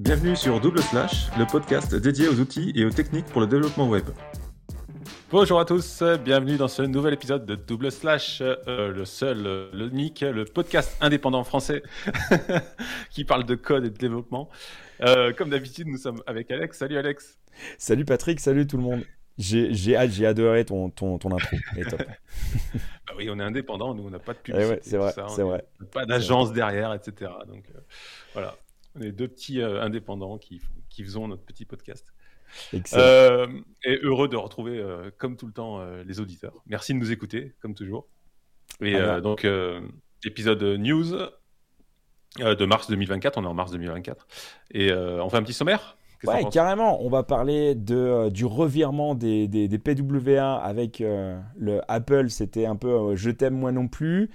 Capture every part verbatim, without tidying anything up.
Bienvenue sur Double Slash, le podcast dédié aux outils et aux techniques pour le développement web. Bonjour à tous, bienvenue dans ce nouvel épisode de Double Slash, euh, le seul, euh, l'unique, le podcast indépendant français qui parle de code et de développement. Euh, comme d'habitude, nous sommes avec Alex. Salut Alex. Salut Patrick, salut tout le monde. J'ai, j'ai hâte, j'ai adoré ton, ton, ton intro. Elle est top. Bah oui, on est indépendant, nous on n'a pas de publicité, Eh ouais, c'est vrai, tout ça, c'est on vrai. n'a pas d'agence derrière, et cetera. Donc euh, voilà, on est deux petits euh, indépendants qui, qui faisons notre petit podcast. Euh, et heureux de retrouver, euh, comme tout le temps, euh, les auditeurs. Merci de nous écouter, comme toujours. Et euh, donc, euh, épisode news euh, de mars deux mille vingt-quatre. On est en mars deux mille vingt-quatre. Et euh, on fait un petit sommaire. Qu'est-ce Ouais, carrément. On va parler de, euh, du revirement des, des, des P W A avec euh, le Apple. C'était un peu euh, je t'aime moi non plus.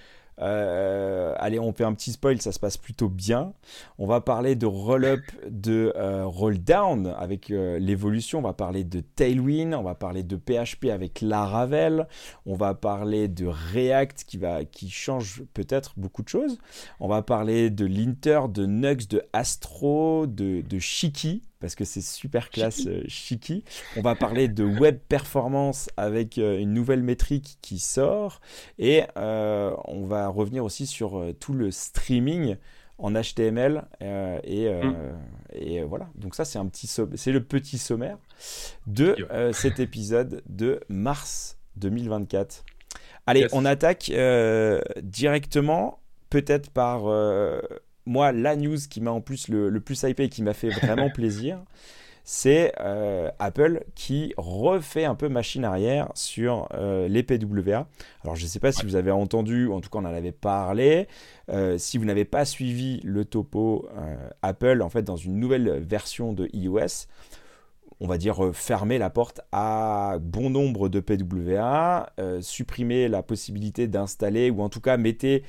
Euh, allez, on fait un petit spoil, ça se passe plutôt bien. On va parler de roll-up, de euh, roll-down avec euh, l'évolution. On va parler de Tailwind, on va parler de P H P avec Laravel. On va parler de React qui, va, qui change peut-être beaucoup de choses. On va parler de Linter, de Nux, de Astro, de, de Shiki, parce que c'est super classe, euh, Shiki. On va parler de web performance avec euh, une nouvelle métrique qui sort. Et euh, on va revenir aussi sur euh, tout le streaming en H T M L. Euh, et, euh, mm. et euh, voilà. Donc ça, c'est, un petit somm- c'est le petit sommaire de euh, cet épisode de mars deux mille vingt-quatre. Allez, yes. On attaque euh, directement, peut-être par... Euh, moi, la news qui m'a en plus le, le plus hypé et qui m'a fait vraiment plaisir, c'est euh, Apple qui refait un peu machine arrière sur euh, les P W A. Alors, je ne sais pas si ouais. vous avez entendu, ou en tout cas, on en avait parlé. Euh, si vous n'avez pas suivi le topo, euh, Apple, en fait, dans une nouvelle version de iOS, on va dire euh, fermer la porte à bon nombre de P W A, euh, supprimer la possibilité d'installer, ou en tout cas, mettez...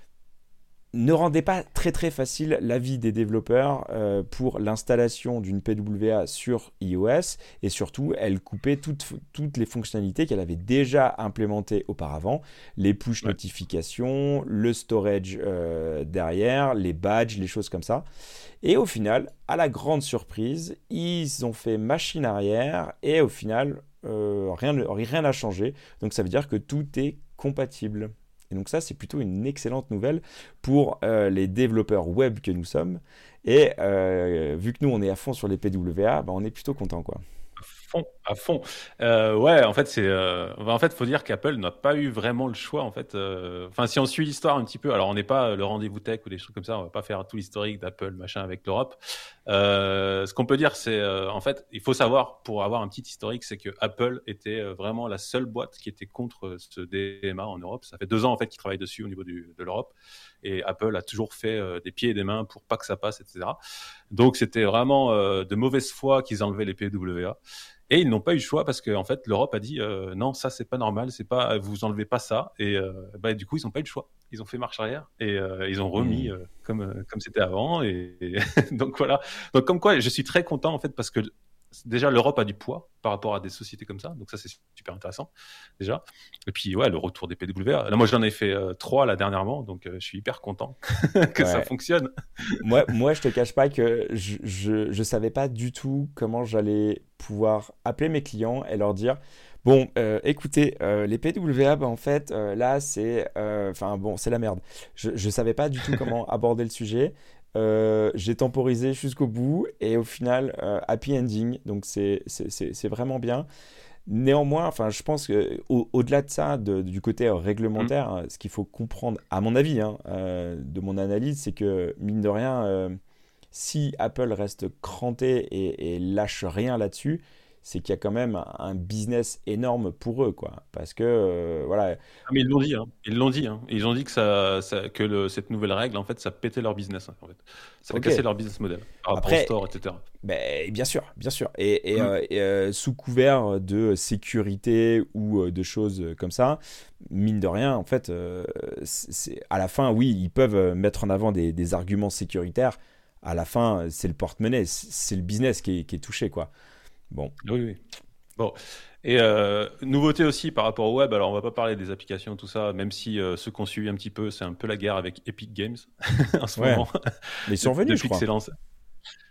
Ne rendez pas très très facile la vie des développeurs euh, pour l'installation d'une P W A sur iOS, et surtout elle coupait toutes, toutes les fonctionnalités qu'elle avait déjà implémentées auparavant, les push ouais. notifications, le storage euh, derrière, les badges, les choses comme ça. Et au final, à la grande surprise, ils ont fait machine arrière et au final euh, rien rien n'a changé. Donc ça veut dire que tout est compatible. Et donc ça, c'est plutôt une excellente nouvelle pour euh, les développeurs web que nous sommes. Et euh, vu que nous, on est à fond sur les P W A, bah, on est plutôt content, quoi. À fond, à fond. Euh, ouais, en fait, c'est, euh, en fait, faut dire qu'Apple n'a pas eu vraiment le choix, en fait. Euh, enfin, si on suit l'histoire un petit peu, alors on n'est pas le rendez-vous tech ou des choses comme ça, on va pas faire tout l'historique d'Apple, machin, avec l'Europe. Euh, ce qu'on peut dire, c'est, euh, en fait, il faut savoir, pour avoir un petit historique, c'est que Apple était vraiment la seule boîte qui était contre ce D M A en Europe. Ça fait deux ans, en fait, qu'ils travaillent dessus au niveau du, de l'Europe. Et Apple a toujours fait euh, des pieds et des mains pour pas que ça passe, et cetera. Donc, c'était vraiment euh, de mauvaise foi qu'ils enlevaient les P W A. Et ils n'ont pas eu le choix parce que en fait l'Europe a dit euh, non, ça c'est pas normal, c'est pas, vous enlevez pas ça. Et euh, bah, du coup ils n'ont pas eu le choix, ils ont fait marche arrière et euh, ils ont remis euh, comme euh, comme c'était avant. Et, et donc voilà, donc comme quoi je suis très content en fait parce que déjà l'Europe a du poids par rapport à des sociétés comme ça, donc ça c'est super intéressant déjà. Et puis ouais, le retour des P W A. Là moi j'en ai fait euh, trois là dernièrement, donc euh, je suis hyper content que ouais. ça fonctionne. moi moi je te cache pas que je, je je savais pas du tout comment j'allais pouvoir appeler mes clients et leur dire bon euh, écoutez euh, les P W A bah, en fait euh, là c'est enfin euh, bon c'est la merde. Je je savais pas du tout comment aborder le sujet. Euh, j'ai temporisé jusqu'au bout et au final euh, happy ending, donc c'est, c'est, c'est, c'est vraiment bien. Néanmoins, enfin, je pense qu'au, au-delà de ça, de, du côté réglementaire, mmh. ce qu'il faut comprendre, à mon avis, hein, euh, de mon analyse, c'est que mine de rien, euh, si Apple reste cranté et, et lâche rien là-dessus, c'est qu'il y a quand même un business énorme pour eux, quoi. Parce que, euh, voilà... Ah, mais ils l'ont dit, hein. Ils l'ont dit, hein. Ils ont dit que, ça, ça, que le, cette nouvelle règle, en fait, ça pétait leur business, hein, en fait. Ça okay. a cassé leur business model, par rapport au store, et cetera. Ben, bien sûr, bien sûr. Et, et, mmh. euh, et euh, sous couvert de sécurité ou euh, de choses comme ça, mine de rien, en fait, euh, c'est, à la fin, oui, ils peuvent mettre en avant des, des arguments sécuritaires. À la fin, c'est le porte-monnaie, c'est le business qui est, qui est touché, quoi. Bon. Oui, oui. Bon. Et euh, nouveauté aussi par rapport au web, alors on va pas parler des applications, tout ça, même si euh, ceux qu'on suit un petit peu, c'est un peu la guerre avec Epic Games en ce ouais. moment. Mais ils sont revenus, je crois. C'est lancé.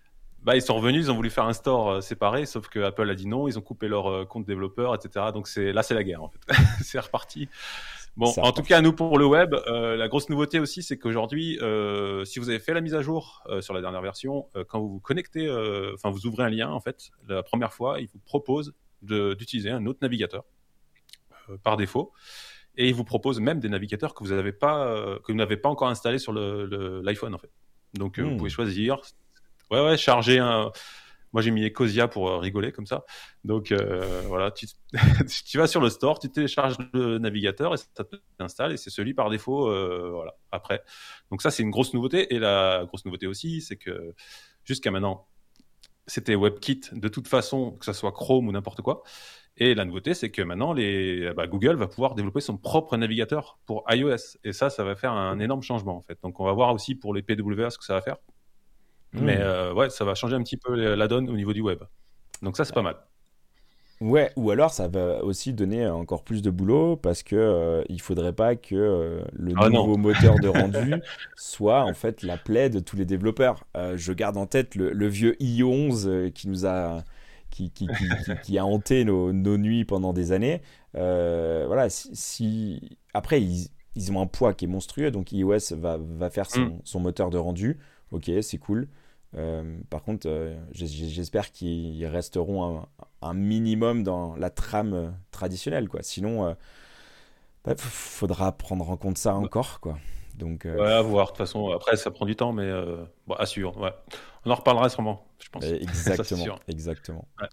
Bah, ils sont revenus, ils ont voulu faire un store euh, séparé, sauf que Apple a dit non, ils ont coupé leur euh, compte développeur, et cetera. Donc c'est là, c'est la guerre en fait. C'est reparti. Bon, C'est en tout reparti. cas, nous pour le web, euh, la grosse nouveauté aussi, c'est qu'aujourd'hui, euh, si vous avez fait la mise à jour euh, sur la dernière version, euh, quand vous vous connectez, euh, enfin vous ouvrez un lien en fait, la première fois, il vous propose de- d'utiliser un autre navigateur euh, par défaut, et il vous propose même des navigateurs que vous n'avez pas, euh, que vous n'avez pas encore installés sur le- le- l'iPhone en fait. Donc euh, vous Hmm. pouvez choisir. Ouais, ouais, charger un. Moi, j'ai mis Ecosia pour euh, rigoler comme ça. Donc, euh, voilà, tu... tu vas sur le store, tu télécharges le navigateur et ça t'installe et c'est celui par défaut, euh, voilà, après. Donc ça, c'est une grosse nouveauté. Et la grosse nouveauté aussi, c'est que jusqu'à maintenant, c'était WebKit de toute façon, que ce soit Chrome ou n'importe quoi. Et la nouveauté, c'est que maintenant, les... bah, Google va pouvoir développer son propre navigateur pour iOS. Et ça, ça va faire un énorme changement, en fait. Donc, on va voir aussi pour les P W A ce que ça va faire. Mais Hmm. euh, ouais, ça va changer un petit peu la donne au niveau du web. Donc ça, c'est pas mal. Ouais, ou alors ça va aussi donner encore plus de boulot parce que euh, il faudrait pas que euh, le Ah non. nouveau moteur de rendu soit en fait la plaie de tous les développeurs. Euh, je garde en tête le, le vieux i o onze euh, qui nous a qui, qui, qui, qui- qui a hanté nos, nos nuits pendant des années. Euh, voilà, si, si- après ils, ils ont un poids qui est monstrueux, donc iOS va, va faire Mm. son, son moteur de rendu. Ok, c'est cool. Euh, par contre, euh, j'ai- j'ai- j'espère qu'ils resteront un, un minimum dans la trame euh, traditionnelle, quoi. Sinon, euh, bah, f- faudra prendre en compte ça Bah, encore, quoi. Donc, euh, ouais, à voir. De toute façon, après, ça prend du temps, mais euh, bon, assure. Ouais. On en reparlera sûrement, je pense. euh, Ça, c'est exactement, sûr. exactement. Ouais.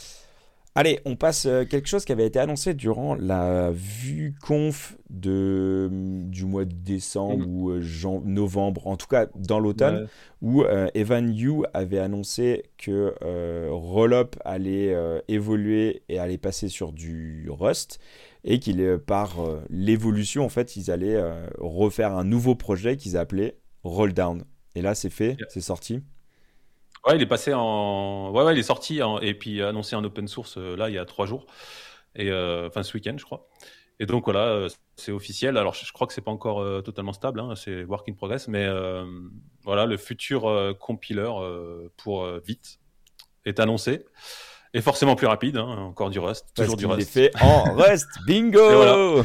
Allez, on passe euh, quelque chose qui avait été annoncé durant la VueConf de, du mois de décembre Mm. ou euh, jan- novembre, en tout cas dans l'automne, Ouais. où euh, Evan You avait annoncé que euh, Rollup allait euh, évoluer et allait passer sur du Rust et qu'il euh, par euh, l'évolution, en fait, ils allaient euh, refaire un nouveau projet qu'ils appelaient Rolldown. Et là, c'est fait, Yeah. c'est sorti. Ouais, il est passé en. Ouais, ouais, il est sorti en- et puis annoncé en open source euh, là il y a trois jours. Et euh, enfin ce week-end, je crois. Et donc voilà, euh, c'est officiel. Alors je, je crois que c'est pas encore euh, totalement stable, hein, c'est work in progress, mais euh, voilà, le futur euh, compiler euh, pour euh, Vite est annoncé. Et forcément plus rapide, hein, encore du Rust, Parce toujours du qu'il est Rust. fait en Rust. Et voilà. Bingo!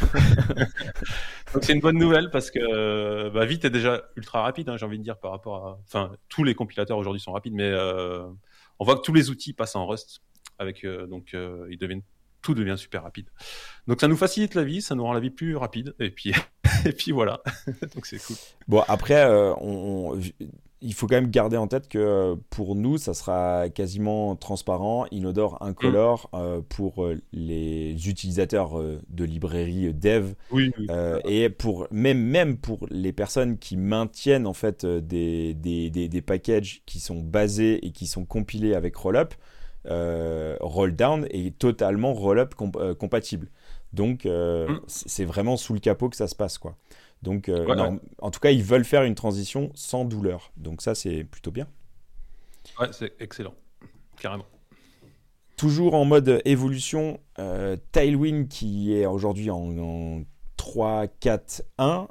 Donc c'est une bonne nouvelle parce que euh, bah, Vite est déjà ultra rapide, hein, j'ai envie de dire, par rapport à. Enfin, tous les compilateurs aujourd'hui sont rapides, mais euh, on voit que tous les outils passent en Rust. Avec, euh, donc euh, ils deviennent. Tout devient super rapide. Donc ça nous facilite la vie, ça nous rend la vie plus rapide. Et puis, et puis voilà. Donc c'est cool. Bon, après, euh, on- on- il faut quand même garder en tête que euh, pour nous, ça sera quasiment transparent, inodore, Mm. incolore euh, pour euh, les utilisateurs euh, de librairies euh, dev Oui, oui. euh, et pour même, même pour les personnes qui maintiennent en fait euh, des, des, des, des packages qui sont basés et qui sont compilés avec Rollup. Euh, Rolldown est totalement Rollup comp- euh, compatible. Donc, euh, Mm. c'est c'est vraiment sous le capot que ça se passe, quoi. Donc, euh, Ouais, ouais. norm- en tout cas, ils veulent faire une transition sans douleur. Donc ça, c'est plutôt bien. Ouais, c'est excellent. Carrément. Toujours en mode évolution, euh, Tailwind qui est aujourd'hui en, en trois, quatre, un.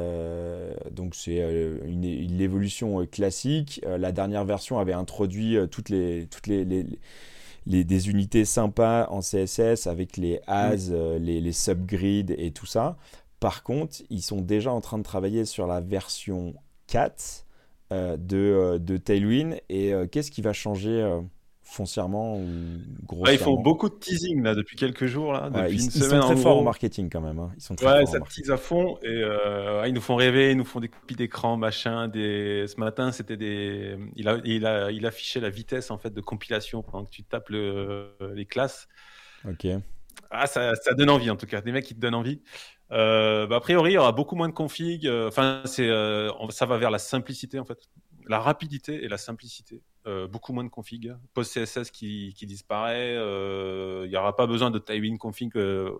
Euh, donc c'est euh, une, une évolution euh, classique. Euh, la dernière version avait introduit euh, toutes les, toutes les, les, les- des unités sympas en C S S avec les Mm. as, euh, les, les subgrids et tout ça. Par contre, ils sont déjà en train de travailler sur la version quatre euh, de, euh, de Tailwind. Et euh, qu'est-ce qui va changer euh, foncièrement ou Ouais, ils font grossièrement? beaucoup de teasing là depuis quelques jours là, Ouais, depuis ils, une ils sont semaine en très forts en gros. marketing quand même, hein. Ils sont très Ouais, forts en ça tease marketing. à fond et euh, ouais, ils nous font rêver, ils nous font des copies d'écran, machin. Des... Ce matin, c'était des. Il a, il a, il affichait la vitesse en fait de compilation pendant que tu tapes le, les classes. Ok. Ah, ça, ça donne envie en tout cas, des mecs qui te donnent envie. Euh, bah, a priori, il y aura beaucoup moins de config. euh, Enfin, c'est, euh, on- ça va vers la simplicité en fait, la rapidité et la simplicité. Euh, beaucoup moins de config. Post C S S qui, qui disparaît. euh, Il y aura pas besoin de Tailwind config euh,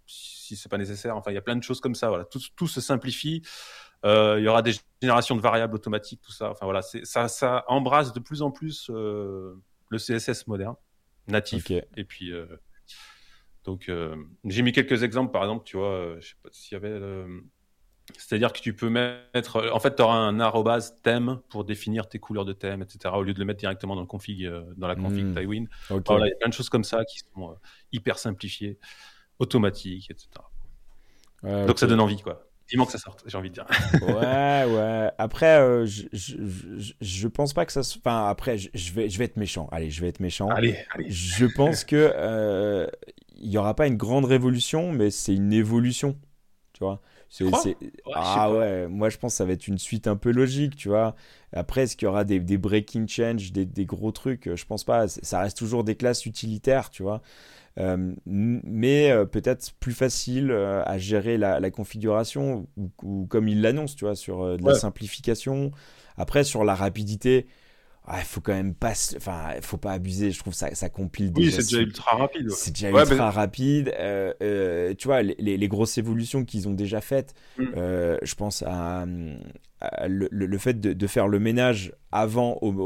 si c'est pas nécessaire. Enfin, il y a plein de choses comme ça. Voilà, tout, tout se simplifie. Euh, il y aura des générations de variables automatiques, tout ça. Enfin voilà, c'est, ça, ça embrasse de plus en plus euh, le C S S moderne, natif. Ok. Et puis euh, donc, euh, j'ai mis quelques exemples, par exemple, tu vois, euh, je sais pas s'il y avait le- C'est-à-dire que tu peux mettre, en fait, tu auras un arrobase thème pour définir tes couleurs de thème, et cetera. Au lieu de le mettre directement dans le config, euh, dans la config Hmm. Tailwind. Ok. Voilà, il y a plein de choses comme ça qui sont euh, hyper simplifiées, automatiques, et cetera. Ouais, Donc ok. ça donne envie, quoi. Vivement que ça sorte, j'ai envie de dire. Ouais, ouais. Après, euh, je, je, je, je pense pas que ça se. Enfin, après, je, je vais, je vais être méchant. Allez, je vais être méchant. Allez, allez. Je pense que euh, il y aura pas une grande révolution, mais c'est une évolution. Tu vois. Tu C'est, crois? c'est... Ouais, je sais Ah pas. ouais, moi je pense que ça va être une suite un peu logique, tu vois. Après, est-ce qu'il y aura des, des breaking change, des, des gros trucs? Je pense pas. C'est- Ça reste toujours des classes utilitaires, tu vois. Euh, m- mais euh, peut-être plus facile euh, à gérer la, la configuration ou, ou comme il l'annonce, tu vois, sur euh, de la Ouais. simplification. Après, sur la rapidité, il faut quand même pas, se- enfin, faut pas abuser. Je trouve ça, ça compile Oui, déjà c'est déjà su- ultra rapide. Ouais, c'est déjà ouais, mais- ultra rapide. Euh, euh, tu vois, les, les- les grosses évolutions qu'ils ont déjà faites, Mm. euh, je pense à, à le, le- le fait de, de faire le ménage avant au,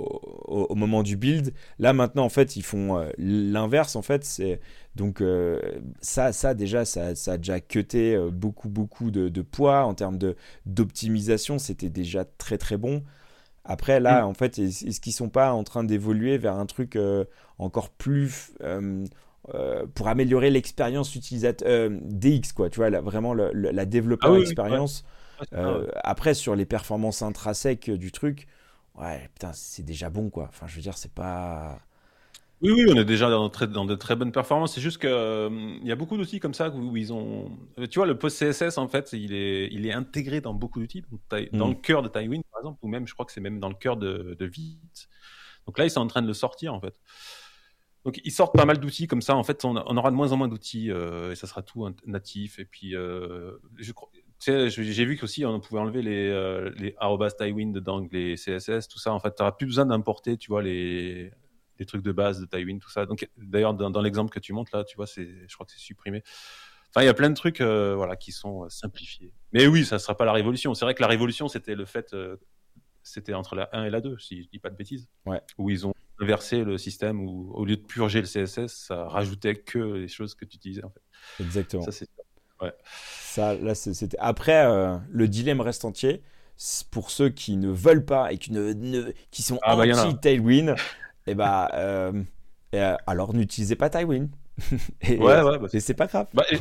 au- au moment du build. Là, maintenant, en fait, ils font euh, l'inverse. En fait, c'est donc euh, ça, ça déjà, ça, ça a déjà cuté euh, beaucoup, beaucoup de, de poids en termes de d'optimisation. C'était déjà très, très bon. Après, Mm. là, en fait, est- est-ce qu'ils sont pas en train d'évoluer vers un truc euh, encore plus euh, euh, pour améliorer l'expérience utilisateur euh, D X, quoi, tu vois, là, vraiment le- le- la Ah développeur oui, oui, ouais. expérience. Ouais, c'est ça, ouais. Euh, après, sur les performances intrinsèques du truc, ouais, putain, c'est déjà bon, quoi. Enfin, je veux dire, c'est pas. Oui, oui, on est déjà dans, très- dans de très bonnes performances. C'est juste que euh, il y a beaucoup d'outils comme ça où, où ils ont. euh, Tu vois, le post C S S, en fait, il est, il est intégré dans beaucoup d'outils. Donc, t'as- dans Hmm. le cœur de Tailwind, par exemple, ou même, je crois que c'est même dans le cœur de, de Vite. Donc là, ils sont en train de le sortir, en fait. Donc, ils sortent pas mal d'outils comme ça. En fait, on, on aura de moins en moins d'outils euh, et ça sera tout int- natif. Et puis, euh, je crois. Tu sais, je- j'ai vu qu'aussi on pouvait enlever les, euh, les arrobas Tailwind dans les C S S, tout ça. En fait, tu n'auras plus besoin d'importer, tu vois, les, les trucs de base de Tailwind, tout ça. Donc, d'ailleurs, dans, dans l'exemple que tu montres là, tu vois, c'est, je crois que c'est supprimé. Enfin, il y a plein de trucs, euh, voilà, qui sont euh, simplifiés. Mais oui, ça ne sera pas la révolution. C'est vrai que la révolution, c'était le fait, euh, c'était entre la un et la deux, si je dis pas de bêtises, Ouais. où ils ont inversé le système où, au lieu de purger le C S S, ça rajoutait que les choses que tu utilisais, en fait. Exactement. Ça, c'est ouais. Ça, là, c'est- c'était. Après, euh, le dilemme reste entier. C'est pour ceux qui ne veulent pas et qui, ne, ne- qui sont Ah, bah, y en a. anti-Tailwind, et bah, euh, et, euh, alors n'utilisez pas Tailwind. et Ouais, ouais, bah, et c'est pas grave. bah, et-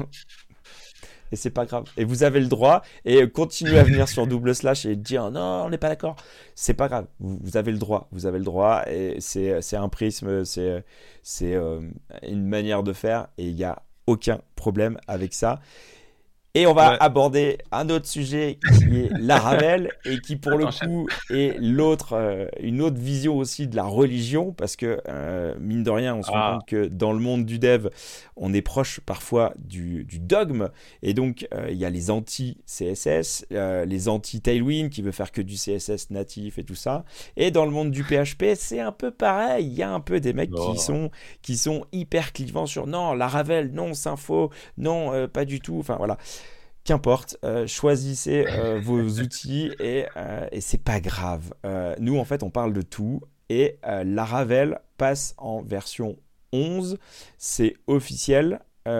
Et c'est pas grave. Et vous avez le droit. Et continuez à venir sur double slash et dire non, on n'est pas d'accord. C'est pas grave. Vous, vous avez le droit. Vous avez le droit. Et c'est, c'est un prisme. C'est, c'est euh, une manière de faire. Et il n'y a aucun problème avec ça. Et on va Ouais. aborder un autre sujet qui est Laravel et qui pour le Attends, coup est l'autre, euh, une autre vision aussi de la religion parce que euh, mine de rien on se rend Ah. compte que dans le monde du dev on est proche parfois du, du dogme et donc euh, il y a les anti-C S S, euh, les anti-Tailwind qui veut faire que du C S S natif et tout ça et dans le monde du P H P c'est un peu pareil, il y a un peu des mecs Oh. qui sont, qui sont hyper clivants sur non Laravel, non Sympho, non euh, pas du tout, enfin voilà. Qu'importe, euh, choisissez euh, vos outils et, euh, et c'est pas grave. Euh, nous, en fait, on parle de tout et euh, Laravel passe en version onze. C'est officiel.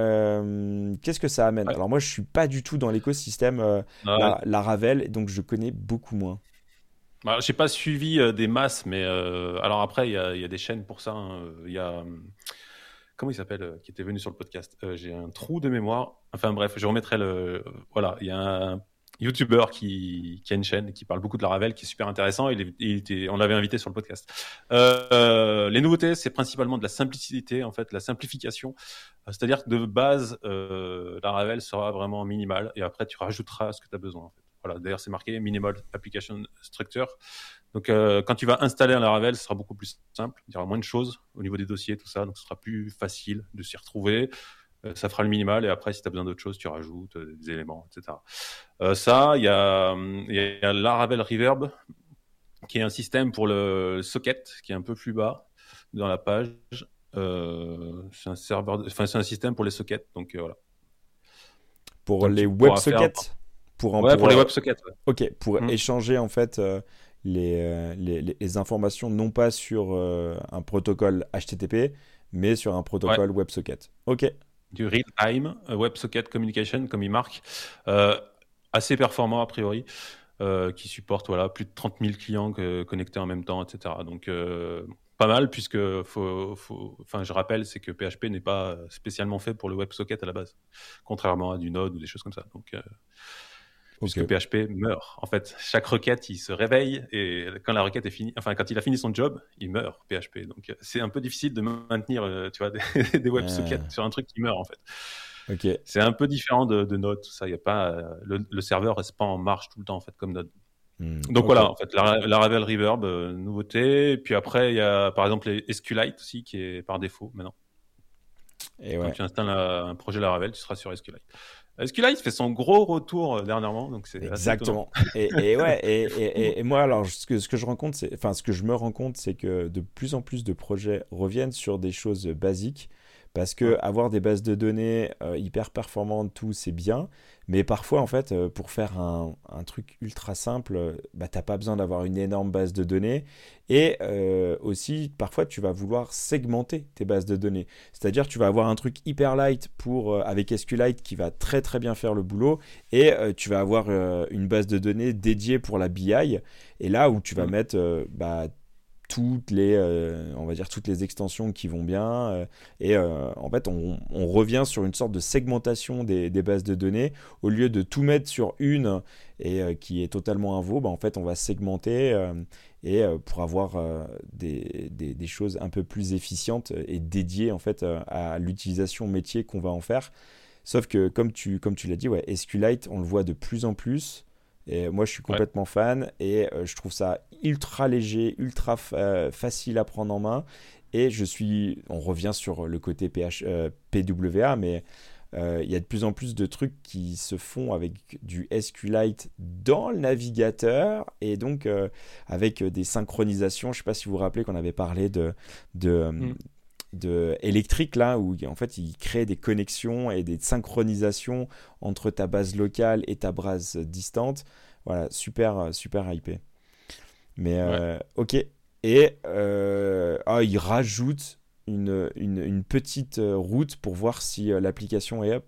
Euh, qu'est-ce que ça amène? Ouais. Alors moi, je suis pas du tout dans l'écosystème euh, Ouais. La- Laravel, donc je connais beaucoup moins. Bah, j'ai pas suivi euh, des masses, mais euh, alors après, il y a, il y a des chaînes pour ça. hein. Il y a. hum, Comment il s'appelle euh, qui était venu sur le podcast? Euh, J'ai un trou de mémoire. Enfin bref, je remettrai le. euh, Voilà, il y a un YouTuber qui, qui a une chaîne qui parle beaucoup de Laravel, qui est super intéressant. Il, est- il était, on l'avait invité sur le podcast. Euh, euh, les nouveautés, c'est principalement de la simplicité, en fait, la simplification. Euh, C'est-à-dire que de base, euh, Laravel sera vraiment minimal et après tu rajouteras ce que tu as besoin. En fait. Voilà, d'ailleurs, c'est marqué Minimal Application Structure. Donc, euh, quand tu vas installer un Laravel, ce sera beaucoup plus simple. Il y aura moins de choses au niveau des dossiers, tout ça. Donc, ce sera plus facile de s'y retrouver. Euh, ça fera le minimal. Et après, si tu as besoin d'autres choses, tu rajoutes euh, des éléments, et cetera. Euh, ça, il y a, hum, il y a Laravel Reverb, qui est un système pour le socket, qui est un peu plus bas dans la page. Euh, c'est un serveur, de- enfin, c'est un système pour les sockets. Donc, euh, voilà. Pour Donc, les tu pourras faire- WebSockets pour, un- Ouais, pour les euh, WebSockets. ouais. Ok, pour Mm. échanger en fait euh, les, euh, les, les- les informations non pas sur euh, un protocole H T T P, mais sur un protocole WebSocket. Ok. Du real-time euh, WebSocket Communication, comme il marque. Euh, assez performant a priori, euh, qui supporte voilà, plus de trente mille clients que, connectés en même temps, et cetera. Donc, euh, pas mal, puisque, faut, faut, enfin, je rappelle, c'est que P H P n'est pas spécialement fait pour le WebSocket à la base, contrairement à du Node ou des choses comme ça. Donc, euh, puisque Ok. P H P meurt. En fait, chaque requête, il se réveille et quand la requête est finie, enfin, quand il a fini son job, il meurt, P H P. Donc, c'est un peu difficile de maintenir, euh, tu vois, des, des WebSockets Ah, sur un truc qui meurt, en fait. ok. C'est un peu différent de, de Node, tout ça. Y a pas, euh, le, le serveur reste pas en marche tout le temps, en fait, comme Node. Hmm, Donc ok. voilà, en fait, la, la Ravel Reverb, euh, nouveauté. Et puis après, il y a par exemple les SQLite aussi, qui est par défaut maintenant. Et Quand ouais. tu installes un, un projet Laravel, tu seras sur SQLite. SQLite fait son gros retour euh, dernièrement, donc c'est assez étonnant. Exactement. Et, et ouais, et, et, et moi, alors, ce que, ce que je rends compte, c'est, enfin, ce que je me rends compte, c'est que de plus en plus de projets reviennent sur des choses basiques, parce que Ouais. avoir des bases de données euh, hyper performantes, tout, c'est bien, mais parfois, en fait, euh, pour faire un, un truc ultra simple, euh, bah, t'as pas besoin d'avoir une énorme base de données, et euh, aussi, parfois, tu vas vouloir segmenter tes bases de données. C'est-à-dire, tu vas avoir un truc hyper light pour, euh, avec SQLite qui va très très bien faire le boulot, et euh, tu vas avoir euh, une base de données dédiée pour la B I, et là où tu vas Mm. mettre euh, bah, toutes les euh, on va dire toutes les extensions qui vont bien, euh, et euh, en fait on, on revient sur une sorte de segmentation des, des bases de données. Au lieu de tout mettre sur une et euh, qui est totalement un veau, bah, en fait on va segmenter, euh, et euh, pour avoir euh, des, des, des choses un peu plus efficientes et dédiées en fait euh, à l'utilisation métier qu'on va en faire. Sauf que, comme tu, comme tu l'as dit, ouais, SQLite, on le voit de plus en plus. Et moi, je suis Ouais. complètement fan. Et euh, je trouve ça ultra léger, ultra fa- euh, facile à prendre en main. Et je suis. On revient sur le côté P H, euh, P W A, mais euh, il y a de plus en plus de trucs qui se font avec du SQLite dans le navigateur. Et donc, euh, avec des synchronisations. Je ne sais pas si vous vous rappelez qu'on avait parlé de. de euh, Mm. de électrique là où en fait il crée des connexions et des synchronisations entre ta base locale et ta base distante. Voilà, super super hypé. Mais Ouais. euh, ok. Et euh, ah, il rajoute une, une, une petite euh, route pour voir si euh, l'application est up.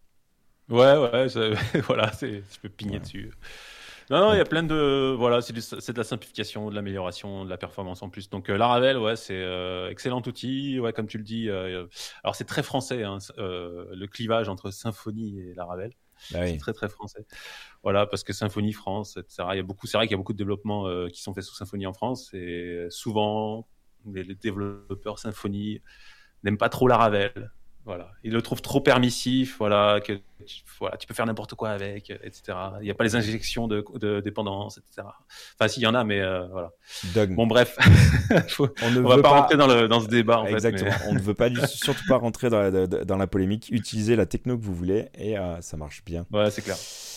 Ouais, ouais, ça- voilà, c'est, je peux pigner Ouais. dessus. Non, non, il y a Donc, plein de, voilà, c'est, du- c'est de la simplification, de l'amélioration, de la performance en plus. Donc euh, Laravel, ouais, c'est euh, excellent outil, ouais, comme tu le dis. euh, alors c'est très français, hein, c- euh, le clivage entre Symfony et Laravel, bah c'est oui. très très français. Voilà, parce que Symfony France, et cetera. Il y a beaucoup, c'est vrai qu'il y a beaucoup de développements euh, qui sont faits sous Symfony en France, et souvent les, les développeurs Symfony n'aiment pas trop Laravel. Voilà, ils le trouvent trop permissif. Voilà, que tu, voilà, tu peux faire n'importe quoi avec, et cetera. Il n'y a pas les injections de, de dépendance, et cetera. Enfin, s'il y en a, mais euh, voilà. Dogme. Bon, bref, Faut- On ne on va veut pas rentrer pas. dans le dans ce débat en fait, mais Exactement. On ne veut pas du, surtout pas rentrer dans la, dans la polémique. Utilisez la techno que vous voulez et euh, ça marche bien. ouais, c'est clair.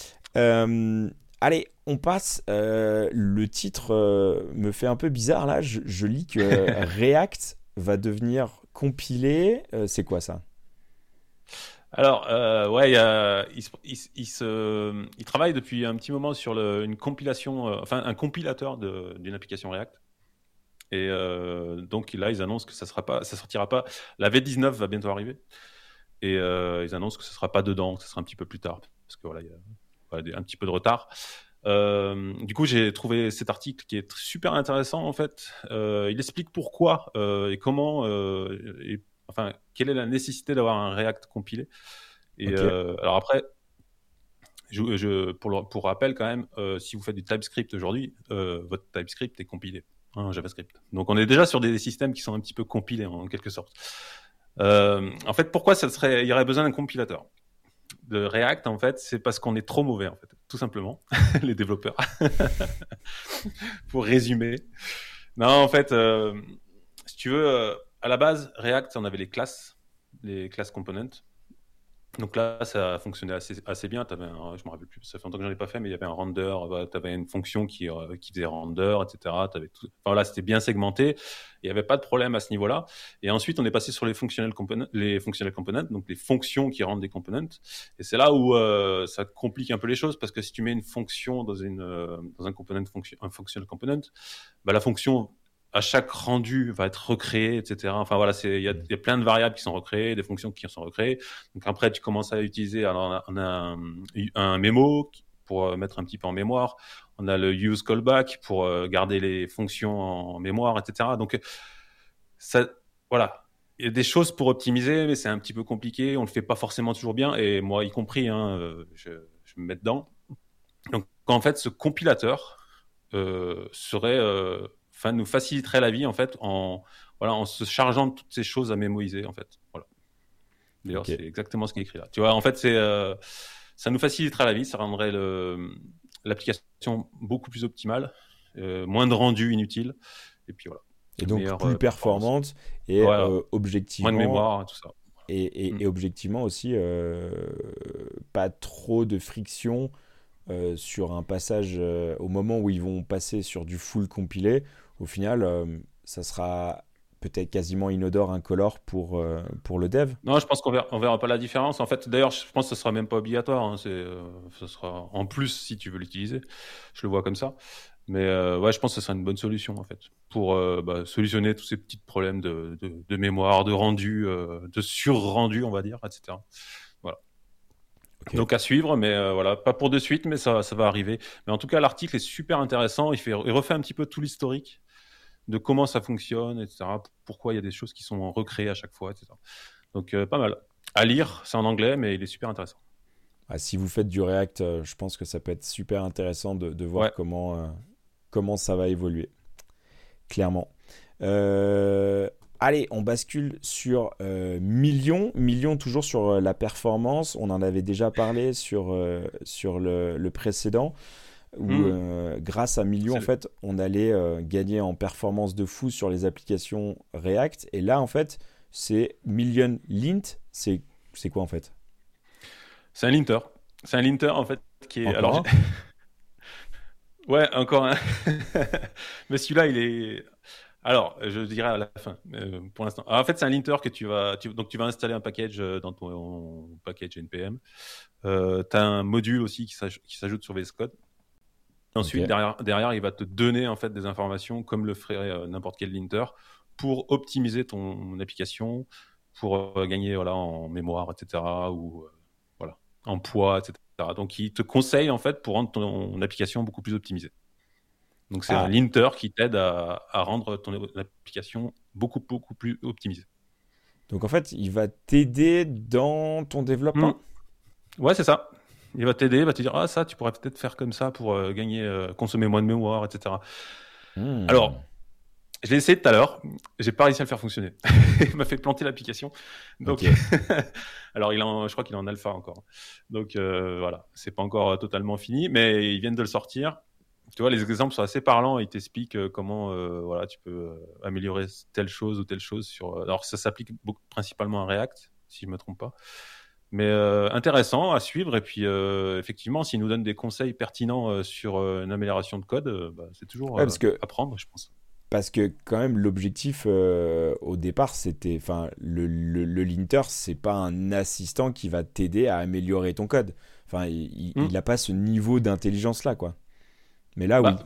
Euh, allez, on passe. Euh, le titre euh, me fait un peu bizarre là. Je, je lis que React va devenir compilé. Euh, c'est quoi ça? Alors, euh, ouais, il, y a- il, se- il se- il se- il travaille depuis un petit moment sur le- une compilation, euh, enfin un compilateur de- d'une application React. Et euh, donc là, ils annoncent que ça sera pas, ça sortira pas. La V dix-neuf va bientôt arriver. Et euh, ils annoncent que ce sera pas dedans, que ce sera un petit peu plus tard, parce que voilà, il y a voilà, des- un petit peu de retard. Euh, du coup, j'ai trouvé cet article qui est tr- super intéressant en fait. Euh, il explique pourquoi euh, et comment, euh, et, enfin, quelle est la nécessité d'avoir un React compilé. Et Ok. euh, alors après, je, je- pour, le- pour rappel quand même, euh, si vous faites du TypeScript aujourd'hui, euh, votre TypeScript est compilé en JavaScript. Donc on est déjà sur des systèmes qui sont un petit peu compilés en quelque sorte. Euh, en fait, pourquoi ça serait, il y aurait besoin d'un compilateur de React? En fait, c'est parce qu'on est trop mauvais, en fait, tout simplement, les développeurs. Pour résumer. Non, en fait, euh, si tu veux, euh, à la base, React, on avait les classes, les classes components. Donc là, ça fonctionnait assez, assez bien. T'avais un, je me rappelle plus, ça fait longtemps que j'en ai pas fait, mais il y avait un render, bah, tu avais une fonction qui, euh, qui faisait render, et cetera. T'avais tout, enfin, voilà, c'était bien segmenté. Il n'y avait pas de problème à ce niveau-là. Et ensuite, on est passé sur les functional components, les functional components, donc les fonctions qui rendent des components. Et c'est là où euh, ça complique un peu les choses, parce que si tu mets une fonction dans, une, euh, dans un, component fonction, un functional component, bah, la fonction à chaque rendu va être recréé, et cetera. Enfin voilà, c'est il y a, y a plein de variables qui sont recréées, des fonctions qui sont recréées. Donc après, tu commences à utiliser alors, on a, on a un, un mémo pour euh, mettre un petit peu en mémoire. On a le use callback pour euh, garder les fonctions en mémoire, et cetera. Donc, ça, voilà. Il y a des choses pour optimiser, mais c'est un petit peu compliqué. On le fait pas forcément toujours bien, et moi y compris, hein, euh, je, je me mets dedans. Donc, en fait, ce compilateur euh, serait, euh, enfin, nous faciliterait la vie en fait en, voilà, en se chargeant de toutes ces choses à mémoriser en fait. Voilà. D'ailleurs, Ok. c'est exactement ce qui est écrit là. Tu vois, en fait, c'est, euh, ça nous faciliterait la vie, ça rendrait le, l'application beaucoup plus optimale, euh, moins de rendu inutile, et puis voilà. Et donc Meilleure plus euh, performance. performante et Voilà. euh, Moins de objectivement mémoire, tout ça. et, et- Mm. et objectivement aussi euh, pas trop de friction euh, sur un passage euh, au moment où ils vont passer sur du full compilé. Au final, euh, ça sera peut-être quasiment inodore, incolore pour, euh, pour le dev. Non, je pense qu'on verra, on verra pas la différence. En fait, d'ailleurs, je pense que ce sera même pas obligatoire. Hein. C'est, euh, ce sera en plus si tu veux l'utiliser. Je le vois comme ça. Mais euh, ouais, je pense que ce sera une bonne solution en fait pour euh, bah, solutionner tous ces petits problèmes de, de, de mémoire, de rendu, euh, de surrendu, on va dire, et cetera. Voilà. Ok. Donc à suivre, mais euh, voilà, pas pour de suite, mais ça, ça va arriver. Mais en tout cas, l'article est super intéressant. Il fait, il refait un petit peu tout l'historique de comment ça fonctionne, et cetera. Pourquoi il y a des choses qui sont recréées à chaque fois, et cetera. Donc euh, pas mal. À lire, c'est en anglais, mais il est super intéressant. Ah, si vous faites du React, euh, je pense que ça peut être super intéressant de, de voir Ouais. comment, euh, comment ça va évoluer. Clairement. Euh, allez, on bascule sur euh, Million. Million, toujours sur euh, la performance. On en avait déjà parlé sur, euh, sur le, le précédent, où Mmh. euh, grâce à Million, C'est en le- fait, on allait euh, gagner en performance de fou sur les applications React. Et là, en fait, c'est Million Lint. C'est c'est quoi, en fait? C'est un linter. C'est un linter en fait qui est. Alors, Encore un? j'ai- ouais, encore un. Mais celui-là, il est. Alors, je dirais à la fin. euh, pour l'instant, Ah, en fait, c'est un linter que tu vas. tu- Donc, tu vas installer un package euh, dans ton package N P M. Euh, tu as un module aussi qui s'aj- qui s'ajoute sur V S Code. Ensuite, Ok. derrière, derrière, il va te donner en fait des informations comme le ferait euh, n'importe quel linter pour optimiser ton application, pour euh, gagner voilà, en mémoire, et cetera. Ou euh, voilà, en poids, et cetera. Donc, il te conseille en fait pour rendre ton application beaucoup plus optimisée. Donc, c'est un Ah, linter qui t'aide à, à rendre ton application beaucoup, beaucoup plus optimisée. donc en fait, il va t'aider dans ton Hmm. développement? Ouais, c'est ça. Il va t'aider, il va te dire, ah, ça, tu pourrais peut-être faire comme ça pour euh, gagner, euh, consommer moins de mémoire, et cetera. Hmm. Alors, je l'ai essayé tout à l'heure, j'ai pas réussi à le faire fonctionner. Il m'a fait planter l'application. Donc, Ok. alors il est en- je crois qu'il est en alpha encore. Donc euh, voilà, c'est pas encore euh, totalement fini, mais ils viennent de le sortir. Tu vois, les exemples sont assez parlants. Ils t'expliquent euh, comment euh, voilà, tu peux euh, améliorer telle chose ou telle chose sur. euh, Alors ça s'applique beaucoup, principalement à React, si je me trompe pas. Mais euh, intéressant à suivre. Et puis euh, effectivement, s'ils nous donnent des conseils pertinents euh, sur euh, une amélioration de code, euh, bah, c'est toujours Ouais, euh, parce que à prendre, je pense. Parce que quand même l'objectif euh, au départ c'était, enfin le, le, le linter c'est pas un assistant qui va t'aider à améliorer ton code. Enfin il, Hmm. il a pas ce niveau d'intelligence là quoi. Mais là oui. Bah,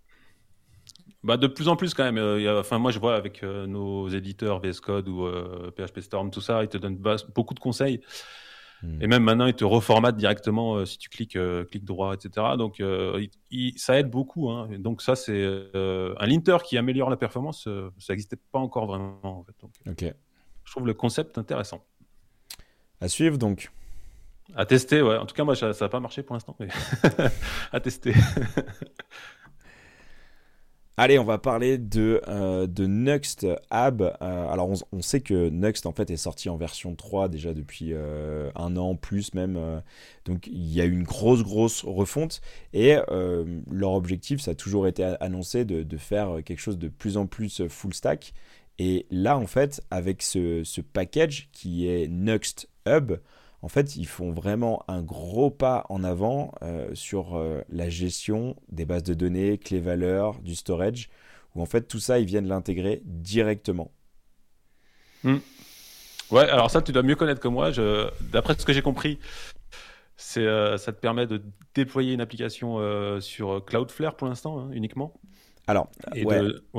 Bah, de plus en plus quand même. euh, il y a- Enfin, moi, je vois avec euh, nos éditeurs V S Code ou euh, P H P Storm, tout ça, ils te donnent bas- beaucoup de conseils. Hmm. Et même maintenant, ils te reformatent directement euh, si tu cliques, euh, clic droit, et cetera. Donc, euh, il- il- ça aide beaucoup. Hein. Et donc, ça, c'est euh, un linter qui améliore la performance. euh, ça n'existait pas encore vraiment. En fait. Donc, euh, Ok. je trouve le concept intéressant. À suivre donc. À tester, ouais. En tout cas, moi, ça n'a pas marché pour l'instant, mais à tester. Allez, on va parler de, euh, de Nuxt App. Euh, alors, on, on sait que Nuxt, en fait, est sorti en version trois déjà depuis euh, un an, plus même. euh, donc, il y a eu une grosse, grosse refonte. Et euh, leur objectif, ça a toujours été a- annoncé de, de faire quelque chose de plus en plus full stack. Et là, en fait, avec ce, ce package qui est Nuxt Hub, en fait, ils font vraiment un gros pas en avant euh, sur euh, la gestion des bases de données, clés valeurs, du storage, où en fait tout ça, ils viennent l'intégrer directement. Hmm. Ouais, alors ça, tu dois mieux connaître que moi. Je... D'après ce que j'ai compris, c'est, euh, ça te permet de déployer une application euh, sur Cloudflare pour l'instant, hein, uniquement. Alors, Et ouais, de... Ouais.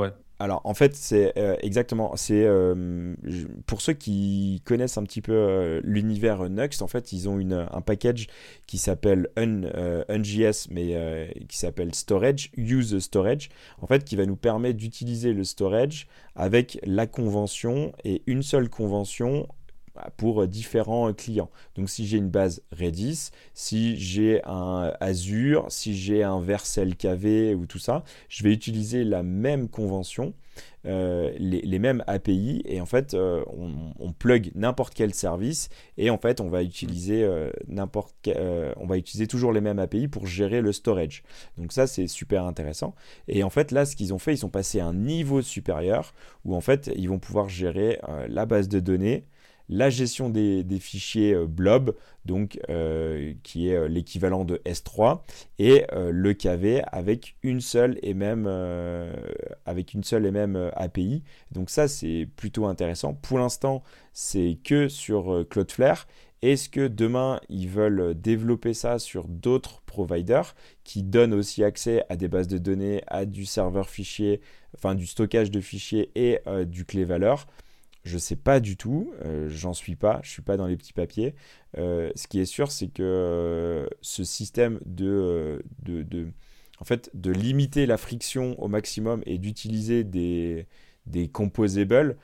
Alors en fait c'est euh, exactement c'est euh, je- pour ceux qui connaissent un petit peu euh, l'univers Nuxt, en fait ils ont une, un package qui s'appelle Un, euh, UnJS mais euh, qui s'appelle Storage, Use Storage, en fait qui va nous permettre d'utiliser le storage avec la convention et une seule convention bah, pour différents clients. Donc si j'ai une base Redis, si j'ai un Azure, si j'ai un Vercel K V ou tout ça, je vais utiliser la même convention, euh, les, les mêmes A P I, et en fait euh, on, on plug n'importe quel service et en fait on va utiliser euh, n'importe quel- euh, on va utiliser toujours les mêmes A P I pour gérer le storage. Donc ça c'est super intéressant. Et en fait là ce qu'ils ont fait, ils sont passés à un niveau supérieur où en fait ils vont pouvoir gérer euh, la base de données, la gestion des, des fichiers euh, blob, donc euh, qui est euh, l'équivalent de S trois, et euh, le K V avec une seule et même euh, avec une seule et même euh, A P I. Donc ça c'est plutôt intéressant. Pour l'instant c'est que sur euh, Cloudflare. Est-ce que demain ils veulent développer ça sur d'autres providers qui donnent aussi accès à des bases de données, à du serveur fichier, enfin du stockage de fichiers et euh, du clé valeur? Je ne sais pas du tout, euh, j'en suis pas, je suis pas dans les petits papiers. Euh, ce qui est sûr, c'est que euh, ce système de, euh, de, de- en fait, de limiter la friction au maximum et d'utiliser des, des composables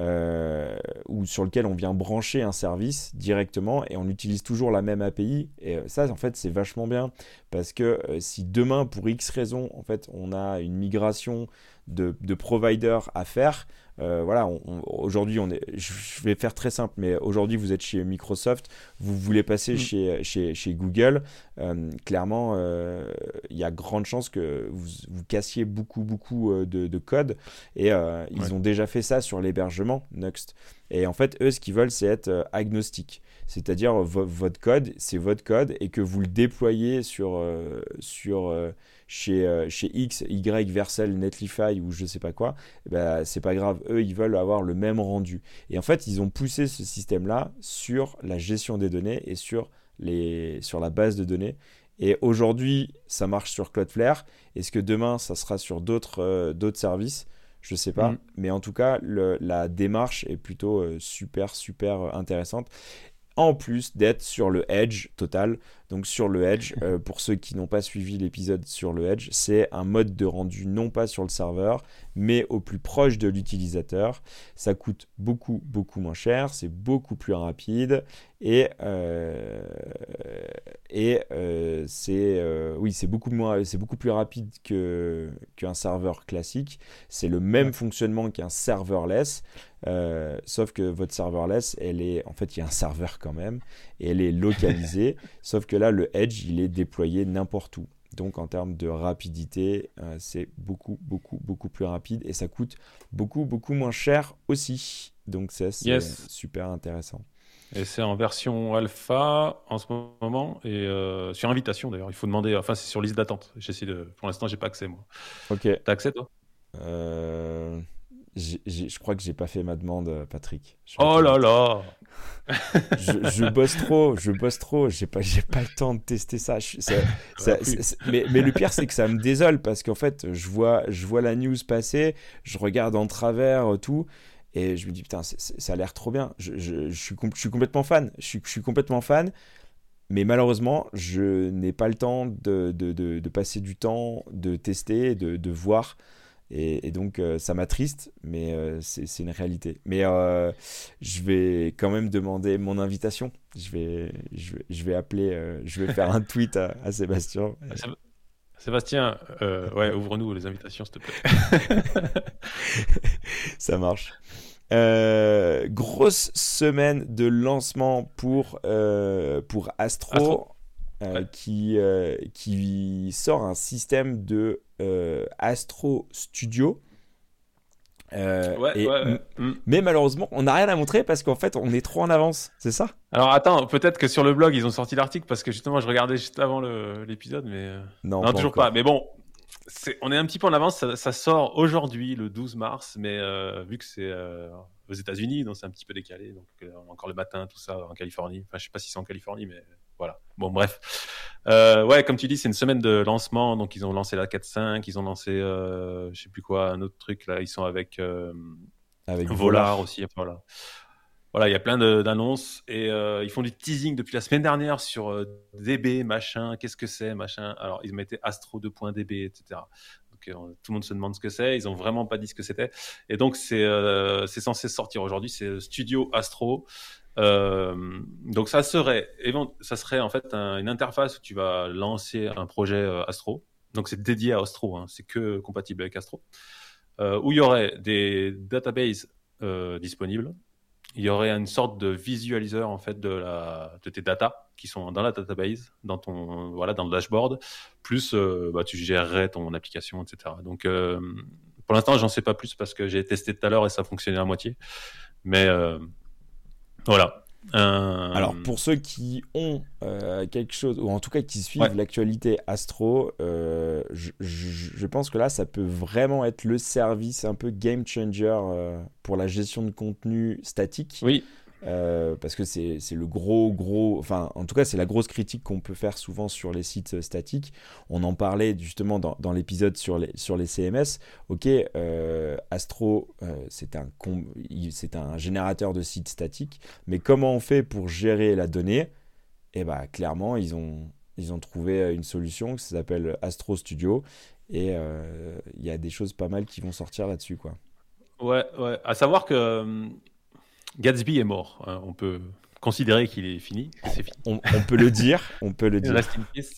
euh, ou sur lequel on vient brancher un service directement et on utilise toujours la même A P I. Et euh, ça, en fait, c'est vachement bien parce que euh, si demain, pour X raison, en fait, on a une migration de, de provider à faire. Euh, voilà, on- on- aujourd'hui, on est, je je vais faire très simple, mais aujourd'hui, vous êtes chez Microsoft, vous voulez passer Mm. chez, chez, chez Google. Euh, clairement, euh, il y a grande chance que vous, vous cassiez beaucoup, beaucoup euh, de, de code. Et euh, ils Ouais. ont déjà fait ça sur l'hébergement Nuxt. Et en fait, eux, ce qu'ils veulent, c'est être euh, agnostique. C'est-à-dire, vo- votre code, c'est votre code et que vous le déployez sur, euh, sur, euh, chez, euh, chez X, Y, Vercel, Netlify ou je sais pas quoi, bah, c'est pas grave. Eux, ils veulent avoir le même rendu. Et en fait, ils ont poussé ce système-là sur la gestion des données et sur, les, sur la base de données. Et aujourd'hui, ça marche sur Cloudflare. Est-ce que demain, ça sera sur d'autres euh, d'autres services? Je sais Mm. pas. Mais en tout cas, le- la démarche est plutôt euh, super, super euh, intéressante en plus d'être sur le Edge total. Donc sur le Edge, euh, pour ceux qui n'ont pas suivi l'épisode sur le Edge, c'est un mode de rendu non pas sur le serveur, mais au plus proche de l'utilisateur. Ça coûte beaucoup, beaucoup moins cher, c'est beaucoup plus rapide et, euh, et euh, c'est euh, oui, c'est beaucoup moins, c'est beaucoup plus rapide que, qu'un serveur classique. C'est le même Ouais. fonctionnement qu'un serverless. Euh, sauf que votre serverless, elle est, en fait, il y a un serveur quand même, et elle est localisée. Sauf que là, le Edge, il est déployé n'importe où. Donc, en termes de rapidité, euh, c'est beaucoup, beaucoup, beaucoup plus rapide et ça coûte beaucoup, beaucoup moins cher aussi. Donc, ça, c'est Yes. super intéressant. Et c'est en version alpha en ce moment et euh, sur invitation d'ailleurs. Il faut demander. Enfin, c'est sur liste d'attente. J'essaie de. Pour l'instant, j'ai pas accès moi. Ok. T'as accès toi? Euh, j'ai- j'ai- je crois que j'ai pas fait ma demande, euh, Patrick. Je vais Oh être là honnête. là! je, je bosse trop, je bosse trop, j'ai pas, j'ai pas le temps de tester ça. Je- ça- ça- plus. c'est- c'est- mais, mais le pire, c'est que ça me désole parce qu'en fait, je vois, je vois la news passer, je regarde en travers euh, tout, et je me dis, putain, c'est- c'est- ça a l'air trop bien. Je, je- je suis, com- je suis complètement fan, je suis, je suis complètement fan, mais malheureusement, je n'ai pas le temps de, de, de- de passer du temps, de tester, de, de voir. Et, et donc, euh, ça m'attriste, mais euh, c'est c'est une réalité. Mais euh, je vais quand même demander mon invitation. Je vais, je vais, je vais appeler, euh, je vais faire un tweet à, à Sébastien. Sé- Sébastien, euh, ouais, ouvre-nous les invitations s'il te plaît. Ça marche. Euh, grosse semaine de lancement pour, euh, pour Astro, Astro. euh, Ouais. qui, euh, qui sort un système de euh, Astro Studio. Euh, Ouais, et, ouais, ouais. m- Mm. Mais malheureusement, on n'a rien à montrer parce qu'en fait, on est trop en avance, c'est ça? Alors attends, peut-être que sur le blog ils ont sorti l'article parce que justement je regardais juste avant le- l'épisode, mais euh, Non, non, pas toujours encore. pas. Mais bon, c'est, on est un petit peu en avance. Ça, ça sort aujourd'hui, le douze mars, mais euh, vu que c'est euh, aux États-Unis, donc c'est un petit peu décalé. Donc euh, encore le matin, tout ça en Californie. Enfin, je sais pas si c'est en Californie, mais voilà. Bon, bref. Euh, ouais, comme tu dis, c'est une semaine de lancement. Donc, ils ont lancé la quatre point cinq, ils ont lancé, euh, je sais plus quoi, un autre truc. Là, ils sont avec, euh, Avec Volar, Volar aussi. Enfin, voilà. Voilà, il y a plein de, d'annonces et euh, ils font du teasing depuis la semaine dernière sur euh, D B, machin, qu'est-ce que c'est, machin. Alors, ils mettaient Astro deux point D B, et cetera. Donc, euh, tout le monde se demande ce que c'est. Ils ont vraiment pas dit ce que c'était. Et donc, c'est, euh, c'est censé sortir aujourd'hui. C'est Studio Astro. Euh, donc, ça serait, ça serait en fait un, une interface où tu vas lancer un projet euh, Astro. Donc, c'est dédié à Astro. Hein. C'est que compatible avec Astro. Euh, où il y aurait des databases euh, disponibles. Il y aurait une sorte de visualiseur en fait de, la, de tes datas qui sont dans la database, dans ton voilà dans le dashboard. Plus euh, bah, tu gérerais ton application, et cetera. Donc euh, pour l'instant, j'en sais pas plus parce que j'ai testé tout à l'heure et ça fonctionnait à moitié. Mais euh, voilà. Euh... Alors, pour ceux qui ont euh, quelque chose, ou en tout cas qui suivent Ouais. l'actualité Astro, euh, je, je- je pense que là, ça peut vraiment être le service un peu game changer euh, pour la gestion de contenu statique. Oui. Euh, parce que c'est c'est le gros, gros. Enfin, en tout cas, c'est la grosse critique qu'on peut faire souvent sur les sites statiques. On en parlait justement dans, dans l'épisode sur les, sur les C M S. Ok, euh, Astro, euh, c'est un, com- il- c'est un générateur de sites statiques. Mais comment on fait pour gérer la donnée? Eh bah, clairement, ils ont, ils ont trouvé une solution qui s'appelle Astro Studio. Et euh, il y a des choses pas mal qui vont sortir là-dessus, quoi. Ouais, ouais. À savoir que euh, Gatsby est mort. Hein. On peut considérer qu'il est fini. C'est fini. On, on peut le dire, on peut le dire. Rest in peace.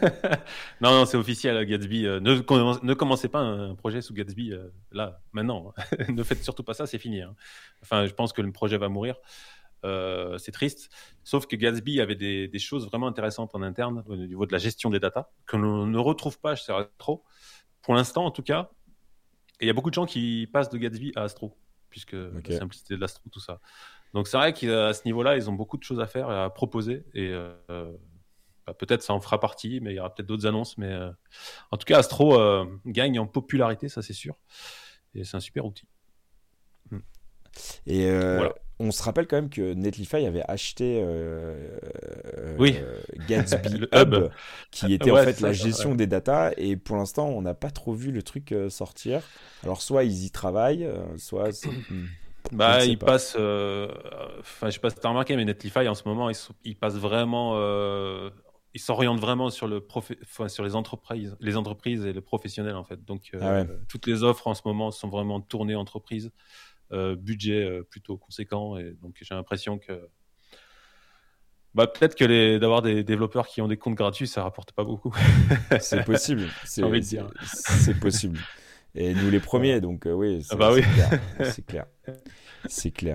non, non, c'est officiel, Gatsby. Euh, ne, comm- ne commencez pas un projet sous Gatsby euh, là, maintenant. Ne faites surtout pas ça, c'est fini. Hein. Enfin, je pense que le projet va mourir. Euh, c'est triste. Sauf que Gatsby avait des, des choses vraiment intéressantes en interne au niveau de la gestion des datas que l'on ne retrouve pas chez Astro. Pour l'instant, en tout cas. Et il y a beaucoup de gens qui passent de Gatsby à Astro, puisque Ok. la simplicité de l'Astro, tout ça. Donc c'est vrai qu'à ce niveau-là, ils ont beaucoup de choses à faire et à proposer. Et euh, bah, peut-être ça en fera partie, mais il y aura peut-être d'autres annonces. Mais euh, en tout cas, Astro euh, gagne en popularité, ça c'est sûr. Et c'est un super outil. Hmm. Et euh, Voilà. on se rappelle quand même que Netlify avait acheté euh, euh, Oui. Gatsby Le Hub, hub. qui était Ouais, en fait c'est la ça, gestion ouais. des datas. Et pour l'instant, on n'a pas trop vu le truc euh, sortir. Alors, soit ils y travaillent, euh, soit c'est. Hmm, je ne Bah, sais ils pas. passent. euh, Enfin, je sais pas si tu as remarqué, mais Netlify en ce moment, ils, sont- ils passent vraiment. euh, Ils s'orientent vraiment sur le profé- enfin, sur les entreprises, les entreprises et le professionnel en fait. Donc, Ah ouais. euh, toutes les offres en ce moment sont vraiment tournées entreprises, euh, budget euh, plutôt conséquent. Et donc, j'ai l'impression que bah, peut-être que les... d'avoir des développeurs qui ont des comptes gratuits, ça rapporte pas beaucoup. C'est possible. J'ai envie C'est de dire. c'est- c'est possible. Et nous les premiers, Voilà. donc euh, oui, Ah c'est bah c'est oui. clair. C'est clair. C'est clair.